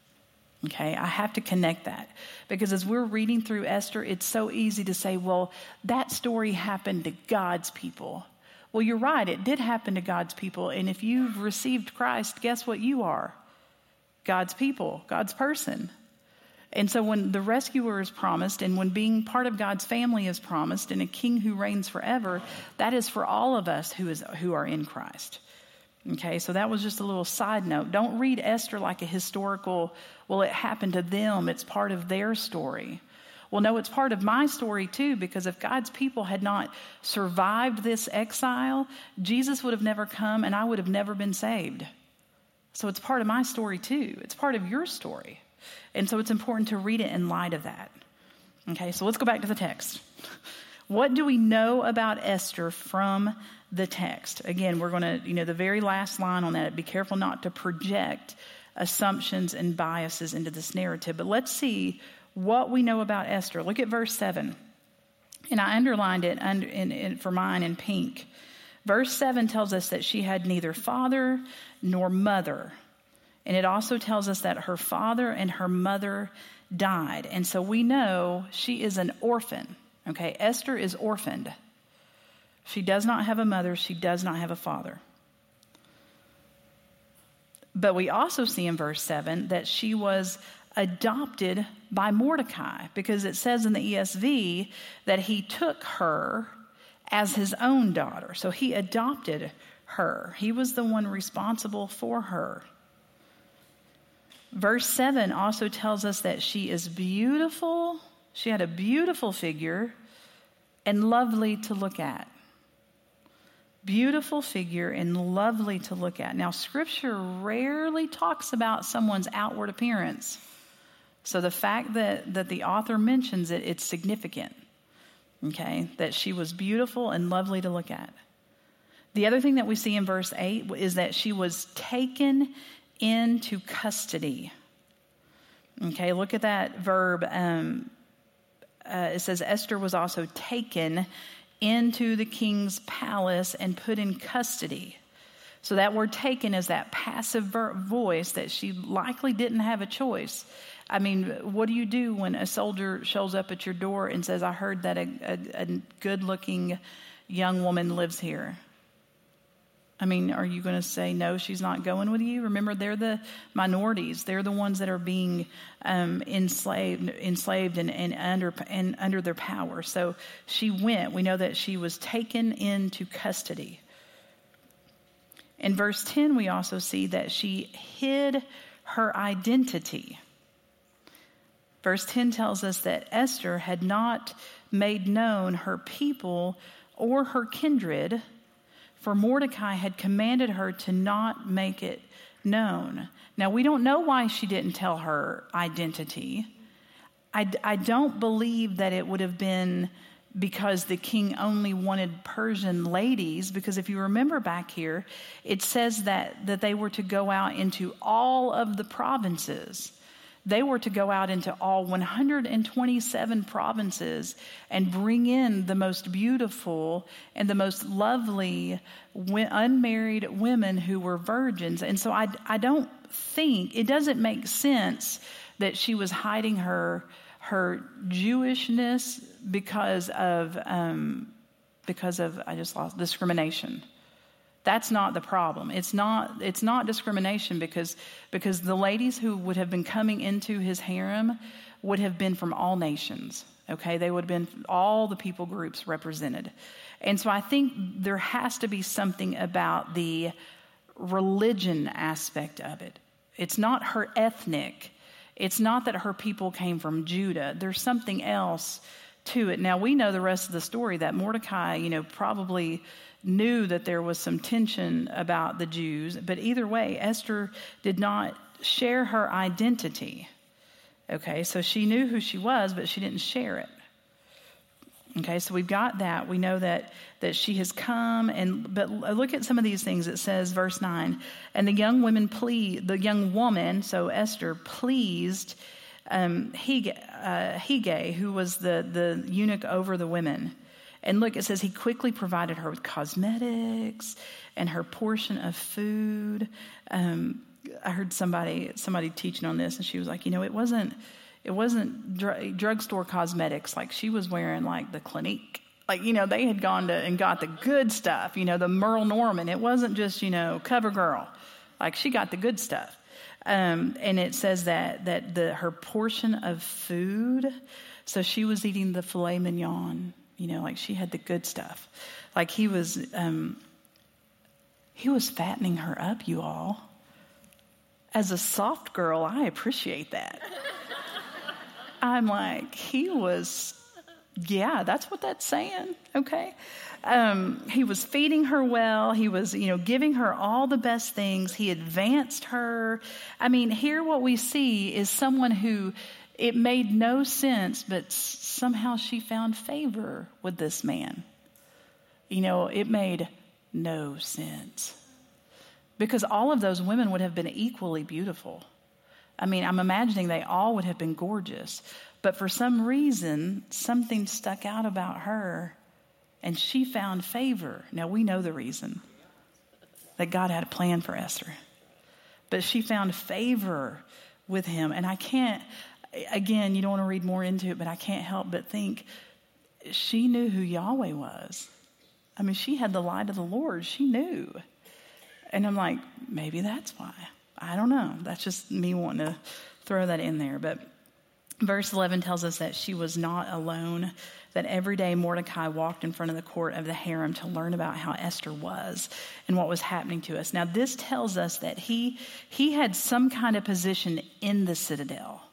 Okay, I have to connect that because as we're reading through Esther, it's so easy to say, well, that story happened to God's people. Well, you're right, it did happen to God's people, and if you've received Christ, guess what you are? God's people, God's person. And so when the rescuer is promised and when being part of God's family is promised and a king who reigns forever, that is for all of us who is who are in Christ. Okay, so that was just a little side note. Don't read Esther like a historical, well, it happened to them. It's part of their story. Well, no, it's part of my story too, because if God's people had not survived this exile, Jesus would have never come and I would have never been saved. So it's part of my story too. It's part of your story. And so it's important to read it in light of that. Okay, so let's go back to the text. What do we know about Esther from the text? Again, we're going to, you know, the very last line on that, be careful not to project assumptions and biases into this narrative. But let's see what we know about Esther. Look at verse seven. And I underlined it under, in, in, for mine in pink. Verse seven tells us that she had neither father nor mother. And it also tells us that her father and her mother died. And so we know she is an orphan. Okay, Esther is orphaned. She does not have a mother. She does not have a father. But we also see in verse seven that she was adopted by Mordecai, because it says in the E S V that he took her as his own daughter. So he adopted her. He was the one responsible for her. Verse seven also tells us that she is beautiful. She had a beautiful figure and lovely to look at. beautiful figure and lovely to look at. Now, Scripture rarely talks about someone's outward appearance. So the fact that, that the author mentions it, it's significant, okay, that she was beautiful and lovely to look at. The other thing that we see in verse eight is that she was taken into custody. Okay, look at that verb. Um, uh, it says Esther was also taken into the king's palace and put in custody. So that word taken is that passive ver- voice that she likely didn't have a choice. I mean, what do you do when a soldier shows up at your door and says, I heard that a, a, a good-looking young woman lives here? I mean, are you going to say, no, she's not going with you? Remember, they're the minorities. They're the ones that are being um, enslaved enslaved and, and, under, and under their power. So she went. We know that she was taken into custody. In verse ten, we also see that she hid her identity. Verse ten tells us that Esther had not made known her people or her kindred, for Mordecai had commanded her to not make it known. Now, we don't know why she didn't tell her identity. I, I don't believe that it would have been because the king only wanted Persian ladies, because if you remember back here, it says that, that they were to go out into all of the provinces. They were to go out into all one hundred twenty-seven provinces and bring in the most beautiful and the most lovely unmarried women who were virgins. And so I, I don't think, it doesn't make sense that she was hiding her her Jewishness because of um, because of I just lost discrimination. That's not the problem. It's not it's not discrimination because because the ladies who would have been coming into his harem would have been from all nations. Okay, they would have been all the people groups represented. And so I think there has to be something about the religion aspect of it. It's not her ethnic. It's not that her people came from Judah. There's something else to it. Now, we know the rest of the story that Mordecai, you know, probably knew that there was some tension about the Jews. But either way, Esther did not share her identity. Okay, so she knew who she was, but she didn't share it. Okay, so we've got that. We know that that she has come, and but look at some of these things. It says, verse nine, and the young women pleased, the young woman, so Esther, pleased um, Hegai, uh, Hegai, who was the, the eunuch over the women. And look, it says he quickly provided her with cosmetics and her portion of food. Um, I heard somebody somebody teaching on this, and she was like, you know, it wasn't it wasn't dr- drugstore cosmetics. Like, she was wearing like the Clinique. Like, you know, they had gone to and got the good stuff. You know, the Merle Norman. It wasn't just, you know, CoverGirl. Like, she got the good stuff. Um, and it says that that the her portion of food. So she was eating the filet mignon. You know, like she had the good stuff. Like he was, um, he was fattening her up, you all. As a soft girl, I appreciate that. I'm like, he was, yeah, that's what that's saying, okay? Um, he was feeding her well. He was, you know, giving her all the best things. He advanced her. I mean, here what we see is someone who, it made no sense, but somehow she found favor with this man. You know, it made no sense. Because all of those women would have been equally beautiful. I mean, I'm imagining they all would have been gorgeous. But for some reason, something stuck out about her, and she found favor. Now, we know the reason. That God had a plan for Esther. But she found favor with him. And I can't, again, you don't want to read more into it, but I can't help but think she knew who Yahweh was. I mean, she had the light of the Lord. She knew. And I'm like, maybe that's why. I don't know. That's just me wanting to throw that in there. But verse eleven tells us that she was not alone, that every day Mordecai walked in front of the court of the harem to learn about how Esther was and what was happening to us. Now, this tells us that he he had some kind of position in the citadel.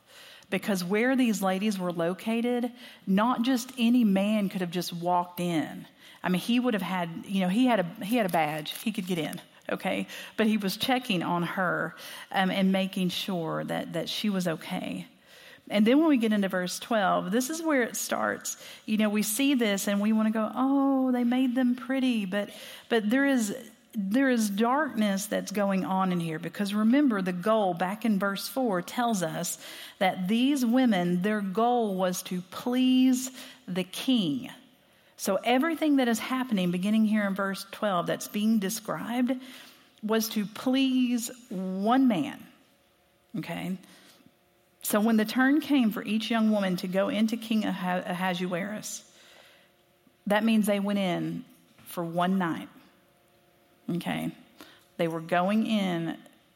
because where these ladies were located, not just any man could have just walked in. I mean, he would have had, you know, he had a he had a badge. He could get in, okay? But he was checking on her um, and making sure that, that she was okay. And then when we get into verse twelve, this is where it starts. You know, we see this and we want to go, oh, they made them pretty. But but there is there is darkness that's going on in here, because remember, the goal back in verse four tells us that these women, their goal was to please the king. So everything that is happening beginning here in verse twelve that's being described was to please one man. Okay? So when the turn came for each young woman to go into King Ahasuerus, that means they went in for one night. Okay? They were going in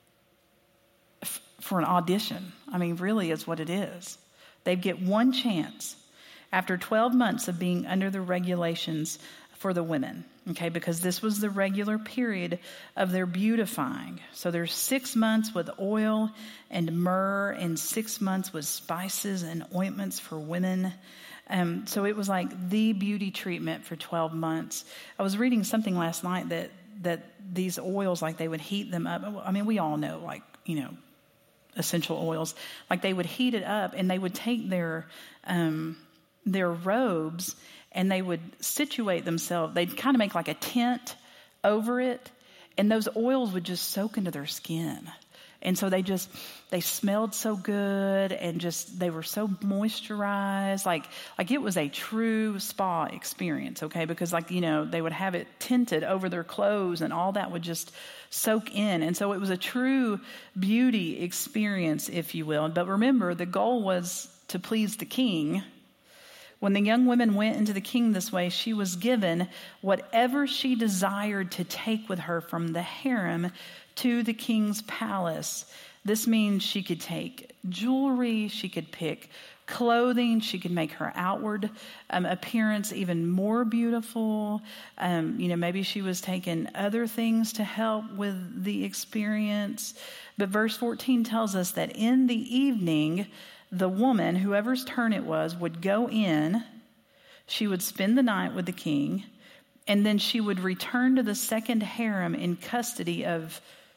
f- for an audition. I mean, really is what it is. They'd get one chance after twelve months of being under the regulations for the women. Okay, because this was the regular period of their beautifying. So there's six months with oil and myrrh, and six months with spices and ointments for women. Um, so it was like the beauty treatment for twelve months. I was reading something last night that that these oils, like they would heat them up. I mean, we all know, like, you know, essential oils. Like they would heat it up, and they would take their um, their robes, and they would situate themselves. They'd kind of make like a tent over it, and those oils would just soak into their skin. And so they just, they smelled so good, and just, they were so moisturized. Like, like it was a true spa experience, okay? Because like, you know, they would have it tinted over their clothes, and all that would just soak in. And so it was a true beauty experience, if you will. But remember, the goal was to please the king. When the young woman went into the king this way, she was given whatever she desired to take with her from the harem to the king's palace. This means she could take jewelry, she could pick clothing, she could make her outward um, appearance even more beautiful. Um, you know, maybe she was taking other things to help with the experience. But verse fourteen tells us that in the evening, the woman, whoever's turn it was, would go in, she would spend the night with the king, and then she would return to the second harem in custody of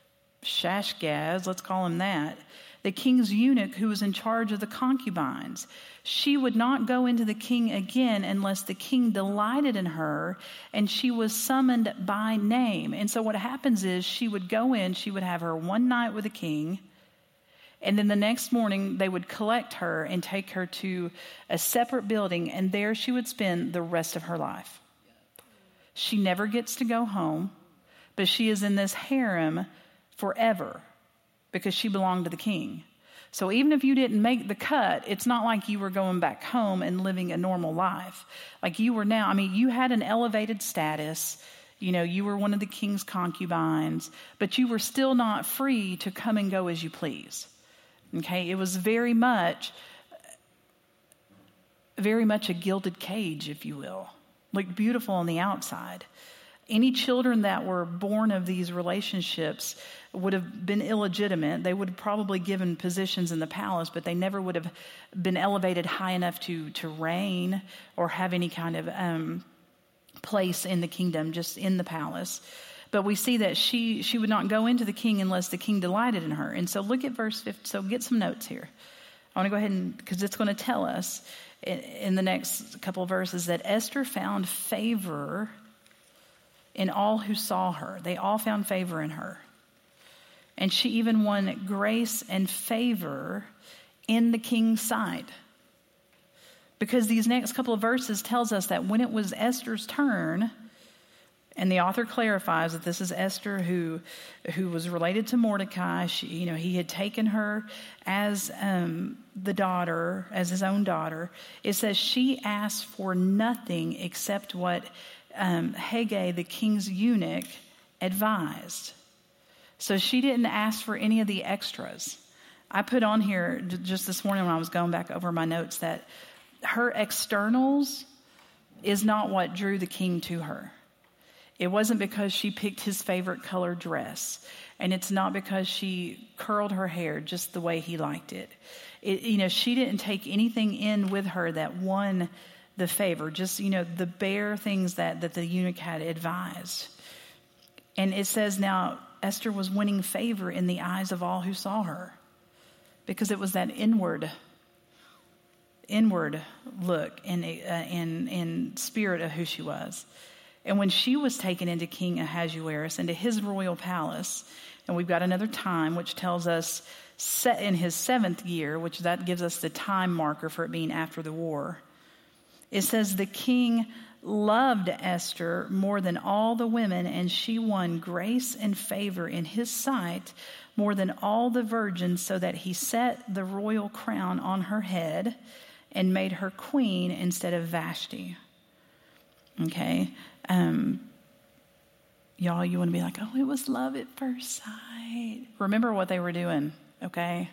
Shashgaz, let's call him that, the king's eunuch who was in charge of the concubines. She would not go into the king again unless the king delighted in her and she was summoned by name. And so what happens is she would go in, she would have her one night with the king, and then the next morning they would collect her and take her to a separate building, and there she would spend the rest of her life. She never gets to go home, but she is in this harem forever because she belonged to the king. So even if you didn't make the cut, it's not like you were going back home and living a normal life. Like you were now, I mean, you had an elevated status. You know, you were one of the king's concubines, but you were still not free to come and go as you please. Okay, it was very much, very much a gilded cage, if you will. Looked beautiful on the outside. Any children that were born of these relationships would have been illegitimate. They would have probably given positions in the palace, but they never would have been elevated high enough to, to reign or have any kind of um, place in the kingdom, just in the palace. But we see that she she would not go into the king unless the king delighted in her. And so look at verse fifty. So get some notes here. I want to go ahead and, because it's going to tell us in, in the next couple of verses that Esther found favor in all who saw her. They all found favor in her. And she even won grace and favor in the king's sight. Because these next couple of verses tells us that when it was Esther's turn, and the author clarifies that this is Esther who who was related to Mordecai. She, you know, he had taken her as um, the daughter, as his own daughter. It says she asked for nothing except what um, Hegai, the king's eunuch, advised. So she didn't ask for any of the extras. I put on here just this morning when I was going back over my notes that her externals is not what drew the king to her. It wasn't because she picked his favorite color dress. And it's not because she curled her hair just the way he liked it. It, you know, she didn't take anything in with her that won the favor, just, you know, the bare things that, that the eunuch had advised. And it says now Esther was winning favor in the eyes of all who saw her because it was that inward, inward look and uh, in, in spirit of who she was. And when she was taken into King Ahasuerus, into his royal palace, and we've got another time, which tells us set in his seventh year, which that gives us the time marker for it being after the war. It says the king loved Esther more than all the women, and she won grace and favor in his sight more than all the virgins, so that he set the royal crown on her head and made her queen instead of Vashti. Okay. Um, y'all, you want to be like, oh, it was love at first sight. Remember what they were doing, okay?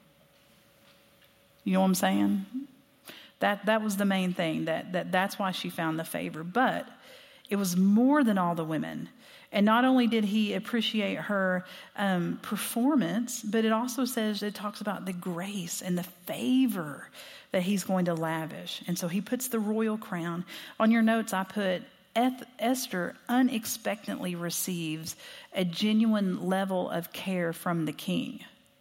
You know what I'm saying? That that was the main thing. That, that that's why she found the favor. But it was more than all the women. And not only did he appreciate her um, performance, but it also says, it talks about the grace and the favor that he's going to lavish. And so he puts the royal crown. On your notes, I put, Esther unexpectedly receives a genuine level of care from the king.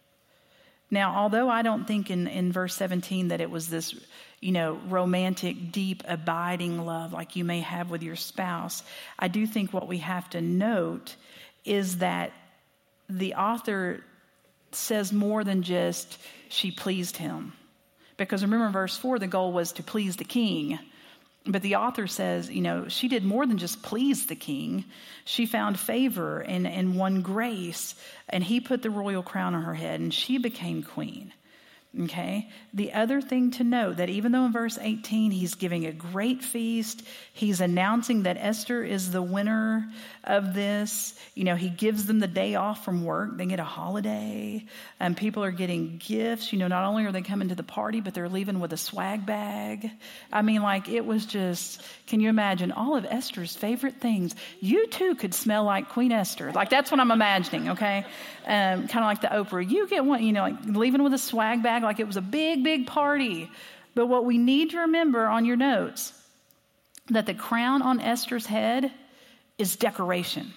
Now, although I don't think in, in verse seventeen that it was this, you know, romantic, deep, abiding love like you may have with your spouse, I do think what we have to note is that the author says more than just she pleased him. Because remember in verse four, the goal was to please the king. But the author says, you know, she did more than just please the king. She found favor and, and won grace. And he put the royal crown on her head and she became queen. Okay. The other thing to note that even though in verse eighteen, he's giving a great feast, he's announcing that Esther is the winner of this. You know, he gives them the day off from work. They get a holiday and people are getting gifts. You know, not only are they coming to the party, but they're leaving with a swag bag. I mean, like it was just, can you imagine all of Esther's favorite things? You too could smell like Queen Esther. Like that's what I'm imagining. Okay. Um, kind of like the Oprah. You get one, you know, like leaving with a swag bag, like it was a big, big party. But what we need to remember on your notes, that the crown on Esther's head is decoration.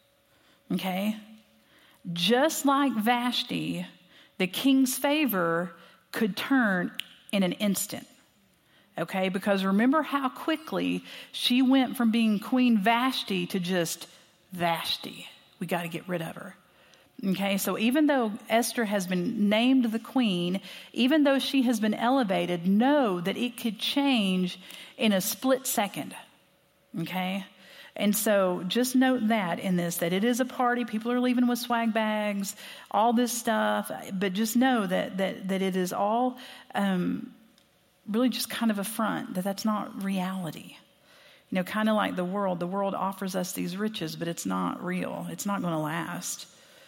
Okay? Just like Vashti, the king's favor could turn in an instant. Okay? Because remember how quickly she went from being Queen Vashti to just Vashti. We got to get rid of her. Okay, so even though Esther has been named the queen, even though she has been elevated, know that it could change in a split second. Okay, and so just note that in this, that it is a party. People are leaving with swag bags, all this stuff. But just know that that that it is all um, really just kind of a front. That that's not reality. You know, kind of like the world. The world offers us these riches, but it's not real. It's not going to last.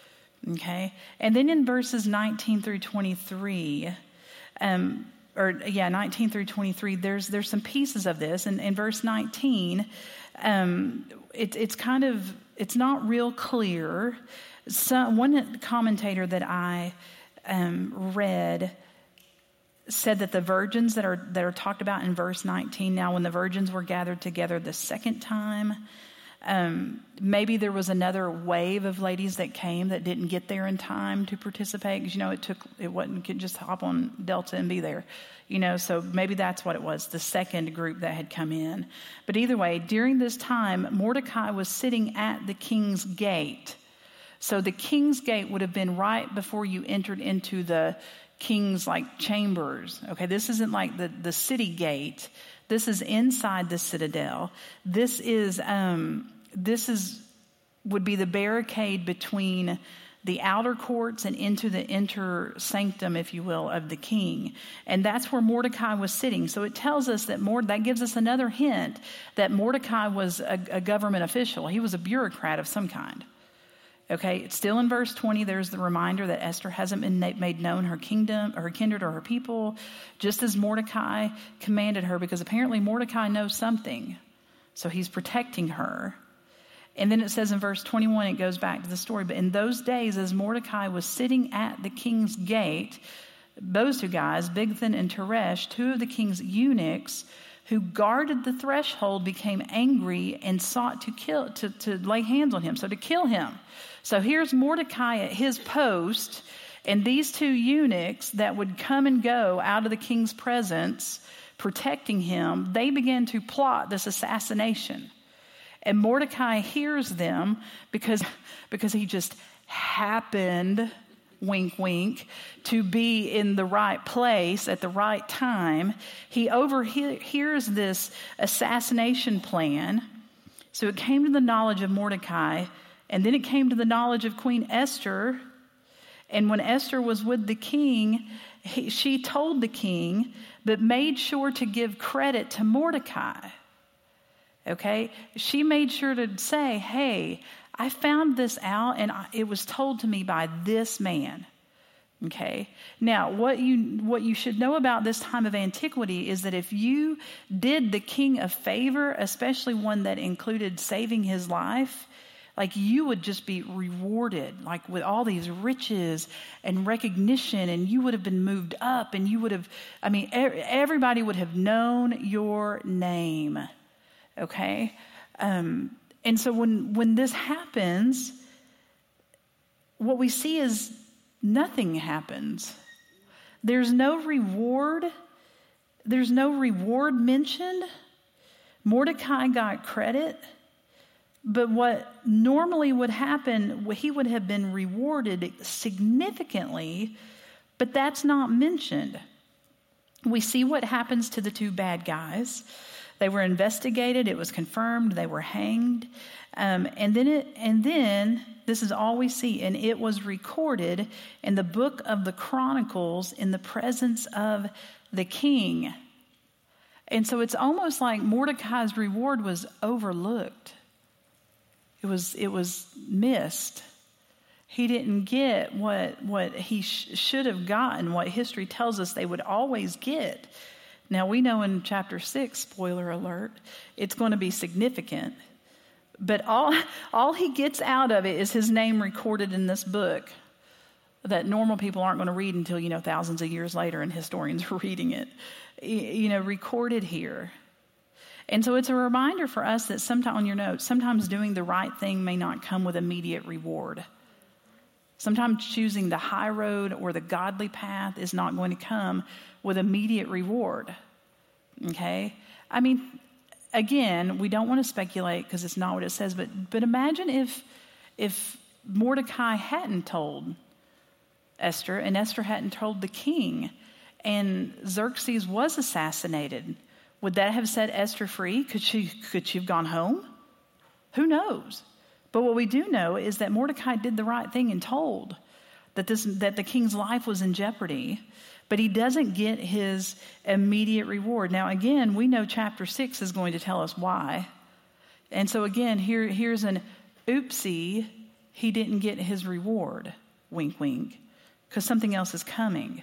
Okay, and then in verses nineteen through twenty-three, um, or yeah, nineteen through twenty-three, there's there's some pieces of this. And in verse nineteen, um, it, it's kind of it's not real clear. Some, one commentator that I um, read said that the virgins that are that are talked about in verse nineteen. Now, when the virgins were gathered together the second time. Um, maybe there was another wave of ladies that came that didn't get there in time to participate. Because, you know, it took, it wasn't, you could just hop on Delta and be there, you know, so maybe that's what it was, the second group that had come in. But either way, during this time, Mordecai was sitting at the king's gate. So the king's gate would have been right before you entered into the king's like chambers. Okay, this isn't like the, the city gate. This is inside the citadel. This is um, this is would be the barricade between the outer courts and into the inner sanctum, if you will, of the king. And that's where Mordecai was sitting. So it tells us that Mord- that gives us another hint that Mordecai was a, a government official. He was a bureaucrat of some kind. Okay, it's still in verse twenty, there's the reminder that Esther hasn't been made known her kingdom, or her kindred, or her people, just as Mordecai commanded her, because apparently Mordecai knows something. So he's protecting her. And then it says in verse twenty-one, it goes back to the story. But in those days, as Mordecai was sitting at the king's gate, those two guys, Bigthan and Teresh, two of the king's eunuchs who guarded the threshold, became angry and sought to kill, to, to lay hands on him, so to kill him. So here's Mordecai at his post, and these two eunuchs that would come and go out of the king's presence, protecting him, they began to plot this assassination. And Mordecai hears them because, because he just happened, wink, wink, to be in the right place at the right time. He overhears this assassination plan. So it came to the knowledge of Mordecai, and then it came to the knowledge of Queen Esther. And when Esther was with the king, he, she told the king, but made sure to give credit to Mordecai. Okay? She made sure to say, hey, I found this out, and I, it was told to me by this man. Okay? Now, what you what you should know about this time of antiquity is that if you did the king a favor, especially one that included saving his life, like you would just be rewarded, like with all these riches and recognition, and you would have been moved up, and you would have, I mean, everybody would have known your name. Okay? Um, and so when, when this happens, what we see is nothing happens. There's no reward. There's no reward mentioned. Mordecai got credit. But what normally would happen, he would have been rewarded significantly, but that's not mentioned. We see what happens to the two bad guys. They were investigated. It was confirmed. They were hanged. Um, and then, it, and then this is all we see. And it was recorded in the book of the Chronicles in the presence of the king. And so it's almost like Mordecai's reward was overlooked. It was it was missed. He didn't get what what he sh- should have gotten, what history tells us they would always get. Now, we know in chapter six, spoiler alert, it's going to be significant. But all, all he gets out of it is his name recorded in this book that normal people aren't going to read until, you know, thousands of years later, and historians are reading it, you know, recorded here. And so it's a reminder for us that sometimes, on your notes, sometimes doing the right thing may not come with immediate reward. Sometimes choosing the high road or the godly path is not going to come with immediate reward. Okay? I mean, again, we don't want to speculate because it's not what it says, but but imagine if if Mordecai hadn't told Esther and Esther hadn't told the king and Xerxes was assassinated. Would that have set Esther free? Could she could she have gone home? Who knows? But what we do know is that Mordecai did the right thing and told that this that the king's life was in jeopardy, but he doesn't get his immediate reward. Now, again, we know chapter six is going to tell us why. And so again, here here's an oopsie, he didn't get his reward, wink, wink, because something else is coming.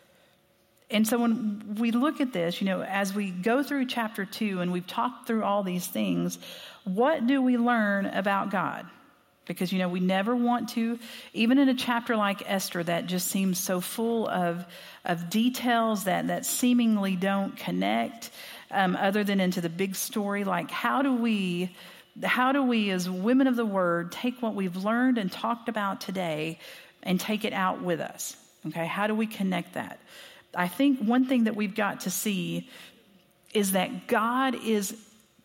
And so when we look at this, you know, as we go through chapter two and we've talked through all these things, what do we learn about God? Because, you know, we never want to, even in a chapter like Esther that just seems so full of of details that, that seemingly don't connect um, other than into the big story, like how do we, how do we as women of the word take what we've learned and talked about today and take it out with us? Okay, how do we connect that? I think one thing that we've got to see is that God is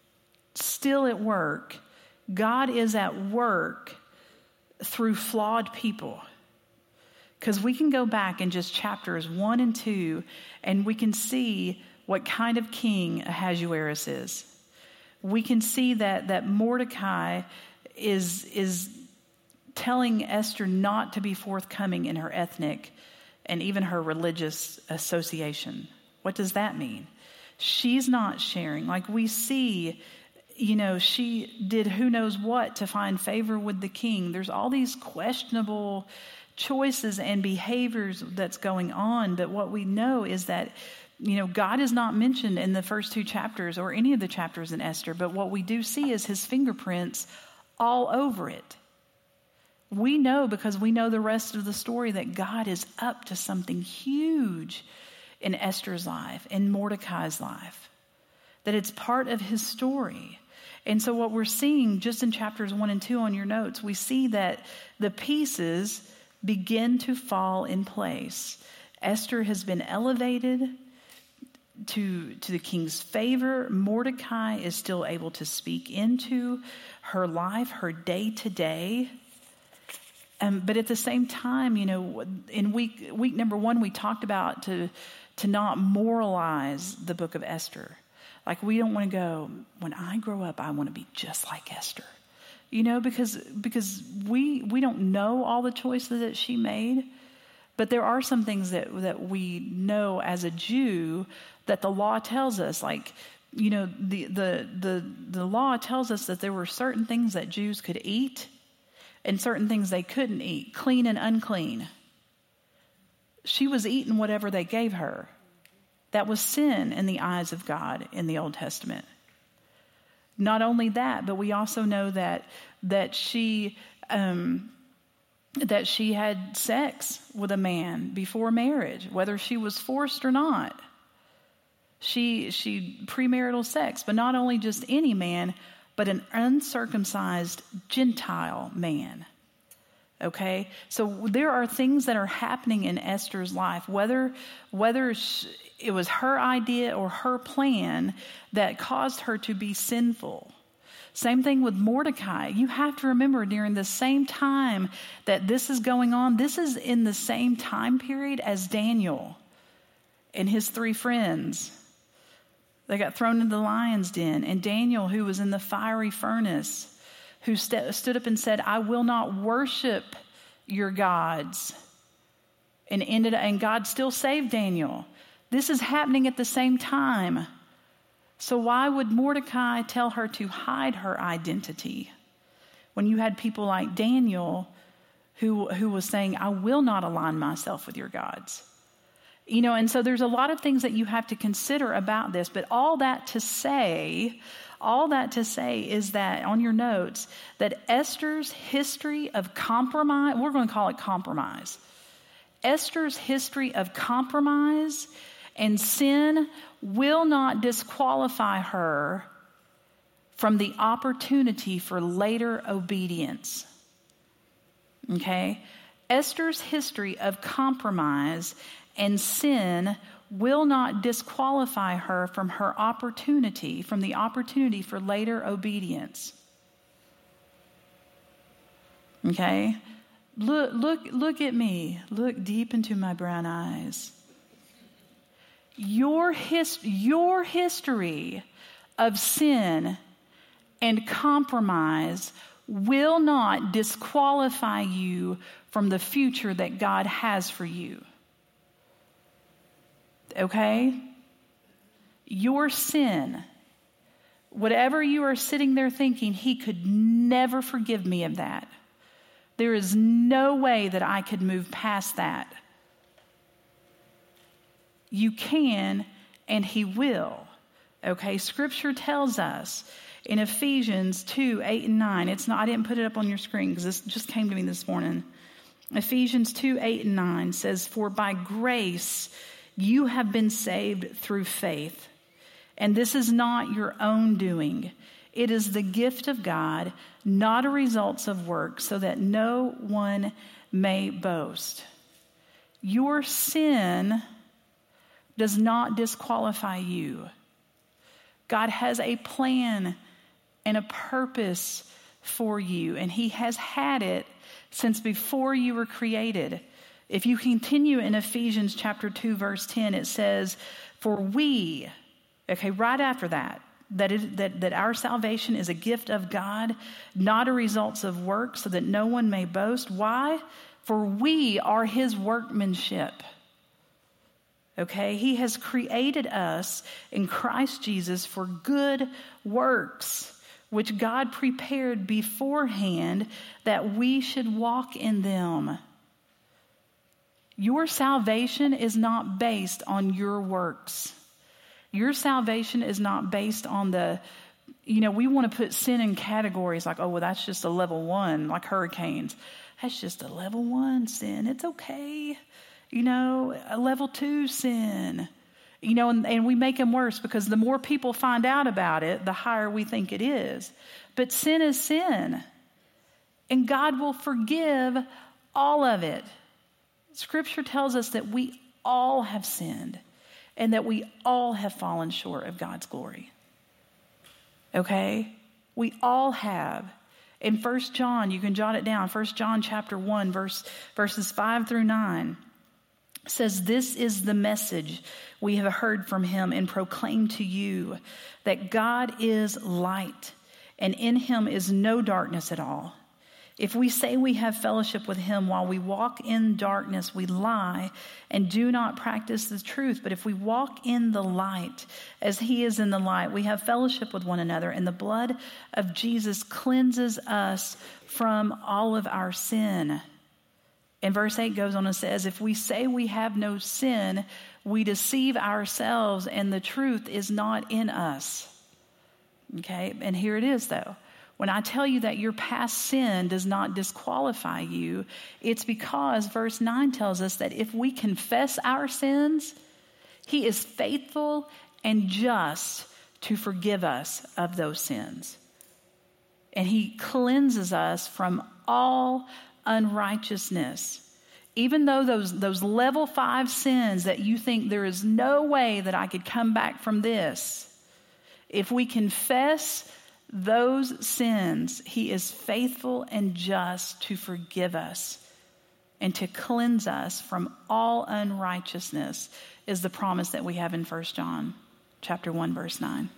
still at work. God is at work through flawed people. Because we can go back in just chapters one and two, and we can see what kind of king Ahasuerus is. We can see that, that Mordecai is, is telling Esther not to be forthcoming in her ethnic and even her religious association. What does that mean? She's not sharing. Like we see, you know, she did who knows what to find favor with the king. There's all these questionable choices and behaviors that's going on. But what we know is that, you know, God is not mentioned in the first two chapters or any of the chapters in Esther. But what we do see is his fingerprints all over it. We know, because we know the rest of the story, that God is up to something huge in Esther's life, in Mordecai's life, that it's part of his story. And so what we're seeing just in chapters one and two on your notes, we see that the pieces begin to fall in place. Esther has been elevated to, to the king's favor. Mordecai is still able to speak into her life, her day to day. Um, but at the same time, you know, in week week number one, we talked about to to not moralize the book of Esther. Like, we don't want to go, when I grow up, I want to be just like Esther. You know, because because we we don't know all the choices that she made, but there are some things that that we know as a Jew that the law tells us. Like, you know, the the the the law tells us that there were certain things that Jews could eat and certain things they couldn't eat, clean and unclean. She was eating whatever they gave her. That was sin in the eyes of God in the Old Testament. Not only that, but we also know that that she um, that she had sex with a man before marriage, whether she was forced or not. She she premarital sex, but not only just any man, but an uncircumcised Gentile man. Okay? So there are things that are happening in Esther's life, whether whether she, it was her idea or her plan that caused her to be sinful. Same thing with Mordecai. You have to remember, during the same time that this is going on, this is in the same time period as Daniel and his three friends. They got thrown into the lion's den. And Daniel, who was in the fiery furnace, who st- stood up and said, I will not worship your gods. And ended, and God still saved Daniel. This is happening at the same time. So why would Mordecai tell her to hide her identity when you had people like Daniel who, who was saying, I will not align myself with your gods? You know, and so there's a lot of things that you have to consider about this, but all that to say, all that to say is that on your notes, that Esther's history of compromise, we're going to call it compromise. Esther's history of compromise and sin will not disqualify her from the opportunity for later obedience. Okay? Esther's history of compromise and sin will not disqualify her from her opportunity, from the opportunity for later obedience. Okay? Look, look, look at me. Look deep into my brown eyes. Your his, your history of sin and compromise will not disqualify you from the future that God has for you. Okay? Your sin, whatever you are sitting there thinking, he could never forgive me of that. There is no way that I could move past that. You can, and he will. Okay? Scripture tells us in Ephesians two, eight and nine. It's not, I didn't put it up on your screen because this just came to me this morning. Ephesians two, eight and nine says, for by grace you have been saved through faith. And this is not your own doing. It is the gift of God, not a result of work, so that no one may boast. Your sin does not disqualify you. God has a plan and a purpose for you, and he has had it since before you were created. If you continue in Ephesians chapter two, verse ten, it says, for we, okay, right after that, that, it, that, that our salvation is a gift of God, not a result of work, so that no one may boast. Why? For we are his workmanship. Okay, he has created us in Christ Jesus for good works, which God prepared beforehand that we should walk in them. Your salvation is not based on your works. Your salvation is not based on the you know, we want to put sin in categories like, oh, well, that's just a level one, like hurricanes. That's just a level one sin. It's okay. You know, a level two sin. You know, and, and we make them worse because the more people find out about it, the higher we think it is. But sin is sin. And God will forgive all of it. Scripture tells us that we all have sinned and that we all have fallen short of God's glory. Okay? We all have. In First John, you can jot it down, First John chapter one, verse, verses five through nine, says, this is the message we have heard from him and proclaim to you, that God is light, and in him is no darkness at all. If we say we have fellowship with him while we walk in darkness, we lie and do not practice the truth. But if we walk in the light as he is in the light, we have fellowship with one another, and the blood of Jesus cleanses us from all of our sin. And verse eight goes on and says, if we say we have no sin, we deceive ourselves and the truth is not in us. Okay, and here it is though. When I tell you that your past sin does not disqualify you, it's because verse nine tells us that if we confess our sins, he is faithful and just to forgive us of those sins. And he cleanses us from all unrighteousness. Even though those, those level five sins that you think there is no way that I could come back from this, if we confess those sins, he is faithful and just to forgive us and to cleanse us from all unrighteousness, is the promise that we have in First John chapter one, verse nine.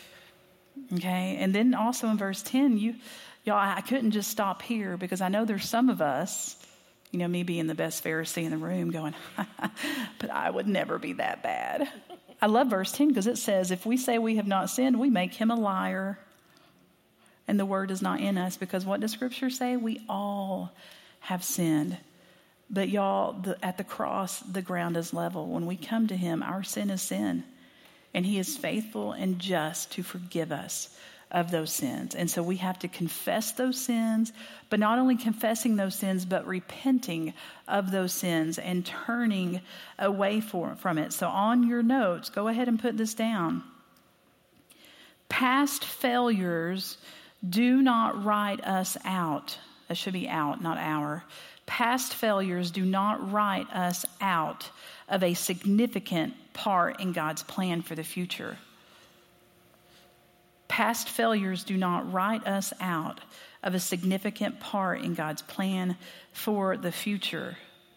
Okay, and then also in verse ten, you, y'all, I couldn't just stop here because I know there's some of us, you know, me being the best Pharisee in the room going, but I would never be that bad. I love verse ten because it says, if we say we have not sinned, we make him a liar. And the word is not in us, because what does Scripture say? We all have sinned. But y'all, the, at the cross, the ground is level. When we come to him, our sin is sin. And he is faithful and just to forgive us of those sins. And so we have to confess those sins, but not only confessing those sins, but repenting of those sins and turning away for, from it. So on your notes, go ahead and put this down. Past failures do not write us out. That should be out, not our. Past failures do not write us out of a significant part in God's plan for the future. Past failures do not write us out of a significant part in God's plan for the future.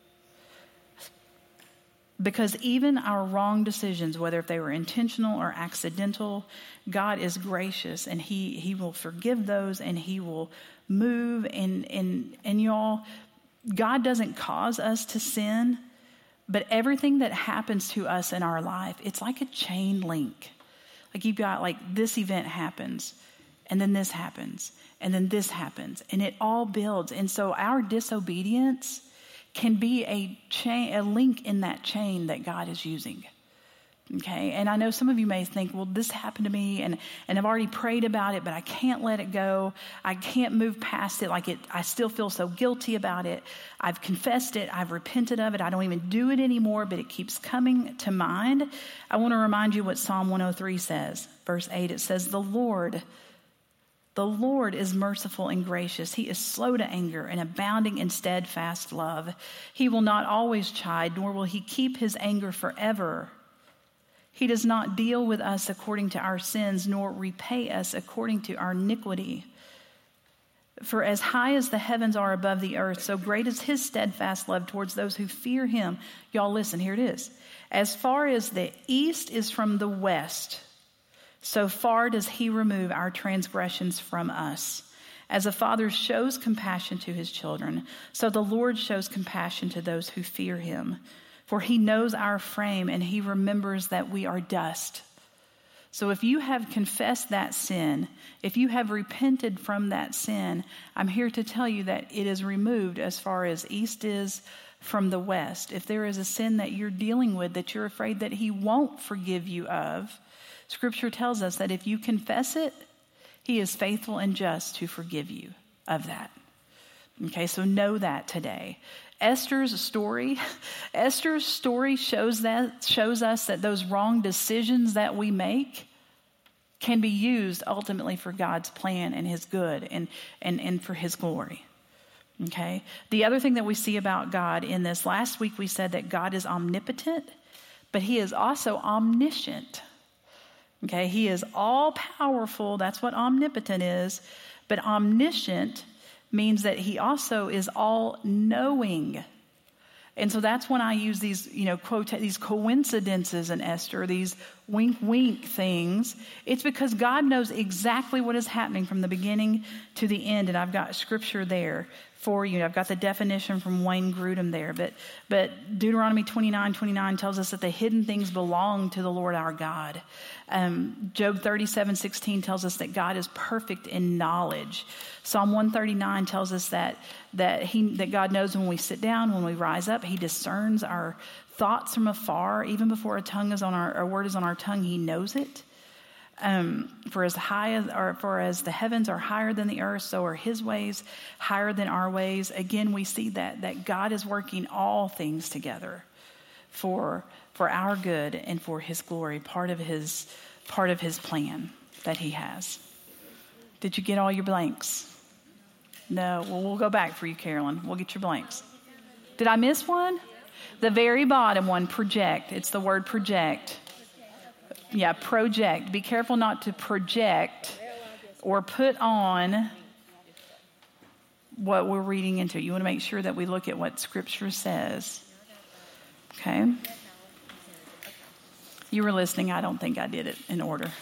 Because even our wrong decisions, whether if they were intentional or accidental, God is gracious and he, he will forgive those and he will move. And, and, and y'all, God doesn't cause us to sin, but everything that happens to us in our life, it's like a chain link. Like you've got like this event happens and then this happens and then this happens and it all builds. And so our disobedience can be a chain, a link in that chain that God is using. Okay, and I know some of you may think, well, this happened to me, and, and I've already prayed about it, but I can't let it go. I can't move past it. Like it, I still feel so guilty about it. I've confessed it. I've repented of it. I don't even do it anymore, but it keeps coming to mind. I want to remind you what Psalm one oh three says. Verse eight, it says, the Lord... The Lord is merciful and gracious. He is slow to anger and abounding in steadfast love. He will not always chide, nor will he keep his anger forever. He does not deal with us according to our sins, nor repay us according to our iniquity. For as high as the heavens are above the earth, so great is his steadfast love towards those who fear him. Y'all listen, here it is. As far as the east is from the west, so far does he remove our transgressions from us. As a father shows compassion to his children, so the Lord shows compassion to those who fear him. For he knows our frame and he remembers that we are dust. So if you have confessed that sin, if you have repented from that sin, I'm here to tell you that it is removed as far as east is from the west. If there is a sin that you're dealing with that you're afraid that he won't forgive you of, Scripture tells us that if you confess it He is faithful and just to forgive you of that. Okay, so know that today. Esther's story, Esther's story shows that shows us that those wrong decisions that we make can be used ultimately for God's plan and his good and, and, and for his glory. Okay. The other thing that we see about God in this, last week we said that God is omnipotent, but he is also omniscient. Okay. He is all powerful. That's what omnipotent is. But omniscient means that he also is all knowing. And so that's when I use these, you know, quote, these coincidences in Esther, these wink, wink things. It's because God knows exactly what is happening from the beginning to the end. And I've got scripture there for you. I've got the definition from Wayne Grudem there. But, but Deuteronomy twenty-nine twenty-nine tells us that the hidden things belong to the Lord our God. Um, Job thirty-seven sixteen tells us that God is perfect in knowledge. Psalm one thirty-nine tells us that that he that God knows when we sit down, when we rise up. He discerns our thoughts from afar, even before a tongue is on our a word is on our tongue. He knows it. Um, for as high as or for as the heavens are higher than the earth, so are his ways higher than our ways. Again, we see that that God is working all things together for for our good and for his glory. Part of his part of his plan that he has. Did you get all your blanks? No. Well, we'll go back for you, Carolyn. We'll get your blanks. Did I miss one? The very bottom one, project. It's the word project. Yeah, project. Be careful not to project or put on what we're reading into. You want to make sure that we look at what Scripture says. Okay? You were listening. I don't think I did it in order.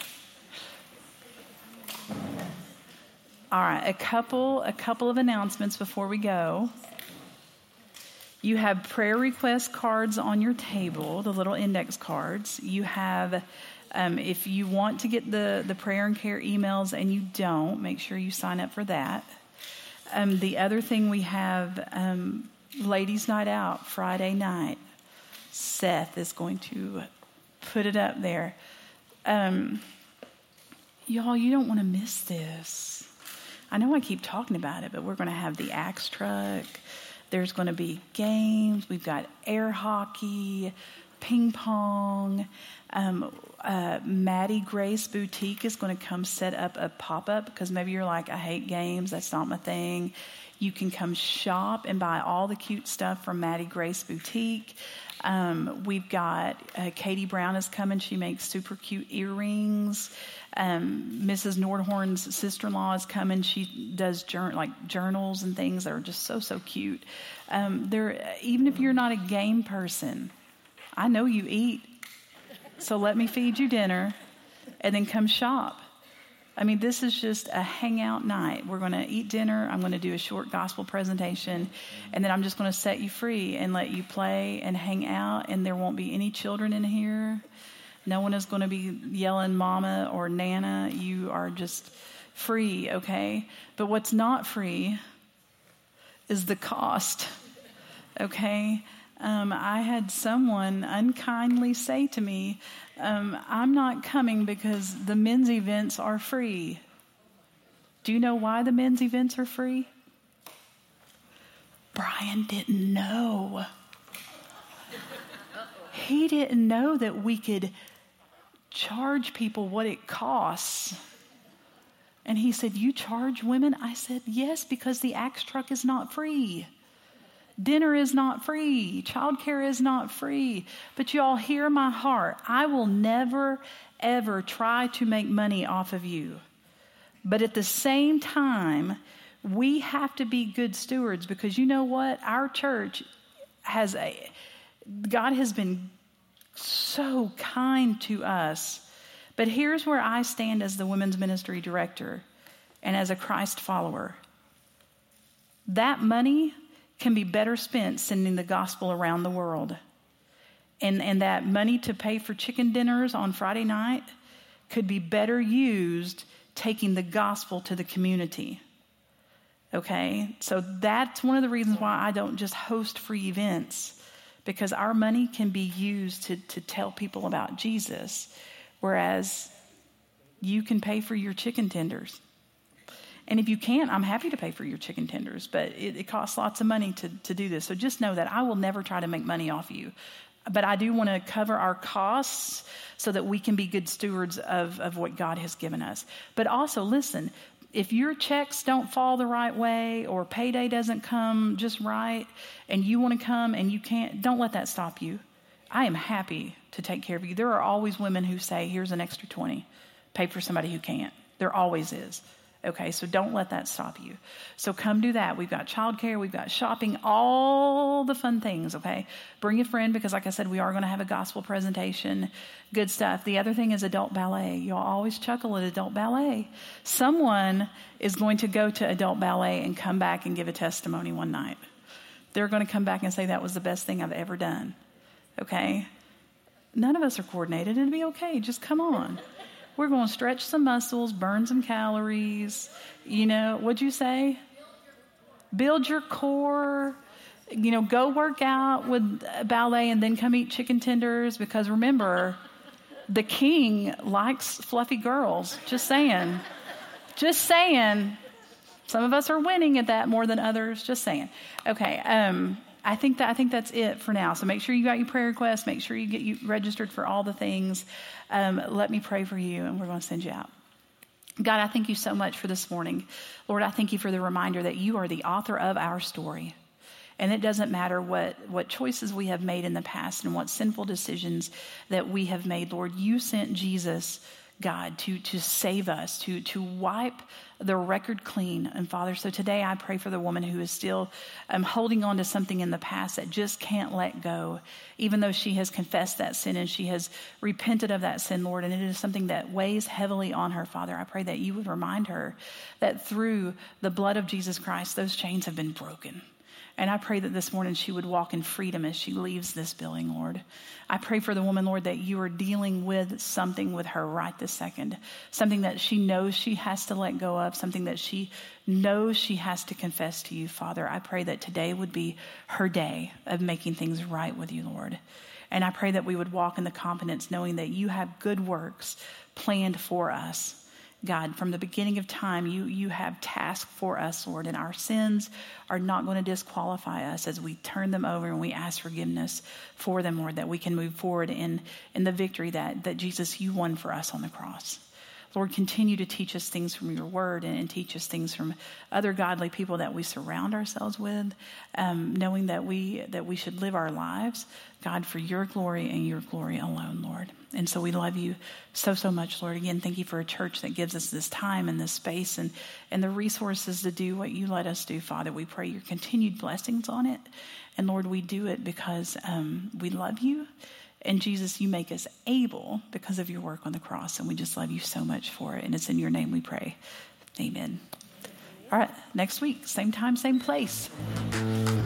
All right, a couple, a couple of announcements before we go. You have prayer request cards on your table, the little index cards. You have, um, if you want to get the, the prayer and care emails and you don't, make sure you sign up for that. Um, the other thing we have, um, Ladies' Night Out, Friday night. Seth is going to put it up there. Um, y'all, you don't want to miss this. I know I keep talking about it, but we're going to have the axe truck. There's going to be games. We've got air hockey, ping pong. Um, uh, Maddie Grace Boutique is going to come set up a pop-up because maybe you're like, I hate games. That's not my thing. You can come shop and buy all the cute stuff from Maddie Grace Boutique. Um, we've got uh, Katie Brown is coming. She makes super cute earrings. Um, Missus Nordhorn's sister-in-law is coming. She does jour- like journals and things that are just so, so cute. Um, there, even if you're not a game person, I know you eat. So let me feed you dinner and then come shop. I mean, this is just a hangout night. We're going to eat dinner. I'm going to do a short gospel presentation, and then I'm just going to set you free and let you play and hang out, and there won't be any children in here. No one is going to be yelling mama or nana. You are just free, okay? But what's not free is the cost, okay? Um, I had someone unkindly say to me, um, I'm not coming because the men's events are free. Do you know why the men's events are free? Brian didn't know. He didn't know that we could charge people what it costs. And he said, you charge women? I said, yes, because the axe truck is not free. Dinner is not free. Childcare is not free. But y'all hear my heart. I will never, ever try to make money off of you. But at the same time, we have to be good stewards because you know what? Our church has a, God has been so kind to us. But here's where I stand as the women's ministry director and as a Christ follower. That money can be better spent sending the gospel around the world. And, and that money to pay for chicken dinners on Friday night could be better used taking the gospel to the community. Okay? So that's one of the reasons why I don't just host free events, because our money can be used to, to tell people about Jesus, whereas you can pay for your chicken tenders. And if you can't, I'm happy to pay for your chicken tenders, but it, it costs lots of money to, to do this. So just know that I will never try to make money off you. But I do want to cover our costs so that we can be good stewards of, of what God has given us. But also, listen, if your checks don't fall the right way or payday doesn't come just right and you want to come and you can't, don't let that stop you. I am happy to take care of you. There are always women who say, here's an extra twenty, pay for somebody who can't. There always is. Okay, so don't let that stop you. So come do that. We've got childcare, we've got shopping, all the fun things, okay? Bring a friend because, like I said, we are going to have a gospel presentation, good stuff. The other thing is adult ballet. Y'all always chuckle at adult ballet. Someone is going to go to adult ballet and come back and give a testimony one night. They're going to come back and say, that was the best thing I've ever done, okay? None of us are coordinated. It'll be okay. Just come on. We're going to stretch some muscles, burn some calories. You know, what'd you say? Build your core. You know, go work out with ballet and then come eat chicken tenders because remember, the king likes fluffy girls. Just saying. Just saying. Some of us are winning at that more than others. Just saying. Okay. Um, I think that I think that's it for now. So make sure you got your prayer requests. Make sure you get you registered for all the things. Um, let me pray for you, and we're going to send you out. God, I thank you so much for this morning. Lord, I thank you for the reminder that you are the author of our story. And it doesn't matter what, what choices we have made in the past and what sinful decisions that we have made. Lord, you sent Jesus, God, to, to save us, to, to wipe the record clean. And Father, so today I pray for the woman who is still um, holding on to something in the past that just can't let go, even though she has confessed that sin and she has repented of that sin, Lord, and it is something that weighs heavily on her, Father. I pray that you would remind her that through the blood of Jesus Christ, those chains have been broken. And I pray that this morning she would walk in freedom as she leaves this building, Lord. I pray for the woman, Lord, that you are dealing with something with her right this second, something that she knows she has to let go of, something that she knows she has to confess to you, Father. I pray that today would be her day of making things right with you, Lord. And I pray that we would walk in the confidence knowing that you have good works planned for us. God, from the beginning of time, you you have tasks for us, Lord, and our sins are not going to disqualify us as we turn them over and we ask forgiveness for them, Lord, that we can move forward in, in the victory that, that Jesus, you won for us on the cross. Lord, continue to teach us things from your word and, and teach us things from other godly people that we surround ourselves with, um, knowing that we that we should live our lives, God, for your glory and your glory alone, Lord. And so we love you so, so much, Lord. Again, thank you for a church that gives us this time and this space and, and the resources to do what you let us do, Father. We pray your continued blessings on it. And Lord, we do it because um, we love you. And Jesus, you make us able because of your work on the cross. And we just love you so much for it. And it's in your name we pray. Amen. All right, next week, same time, same place.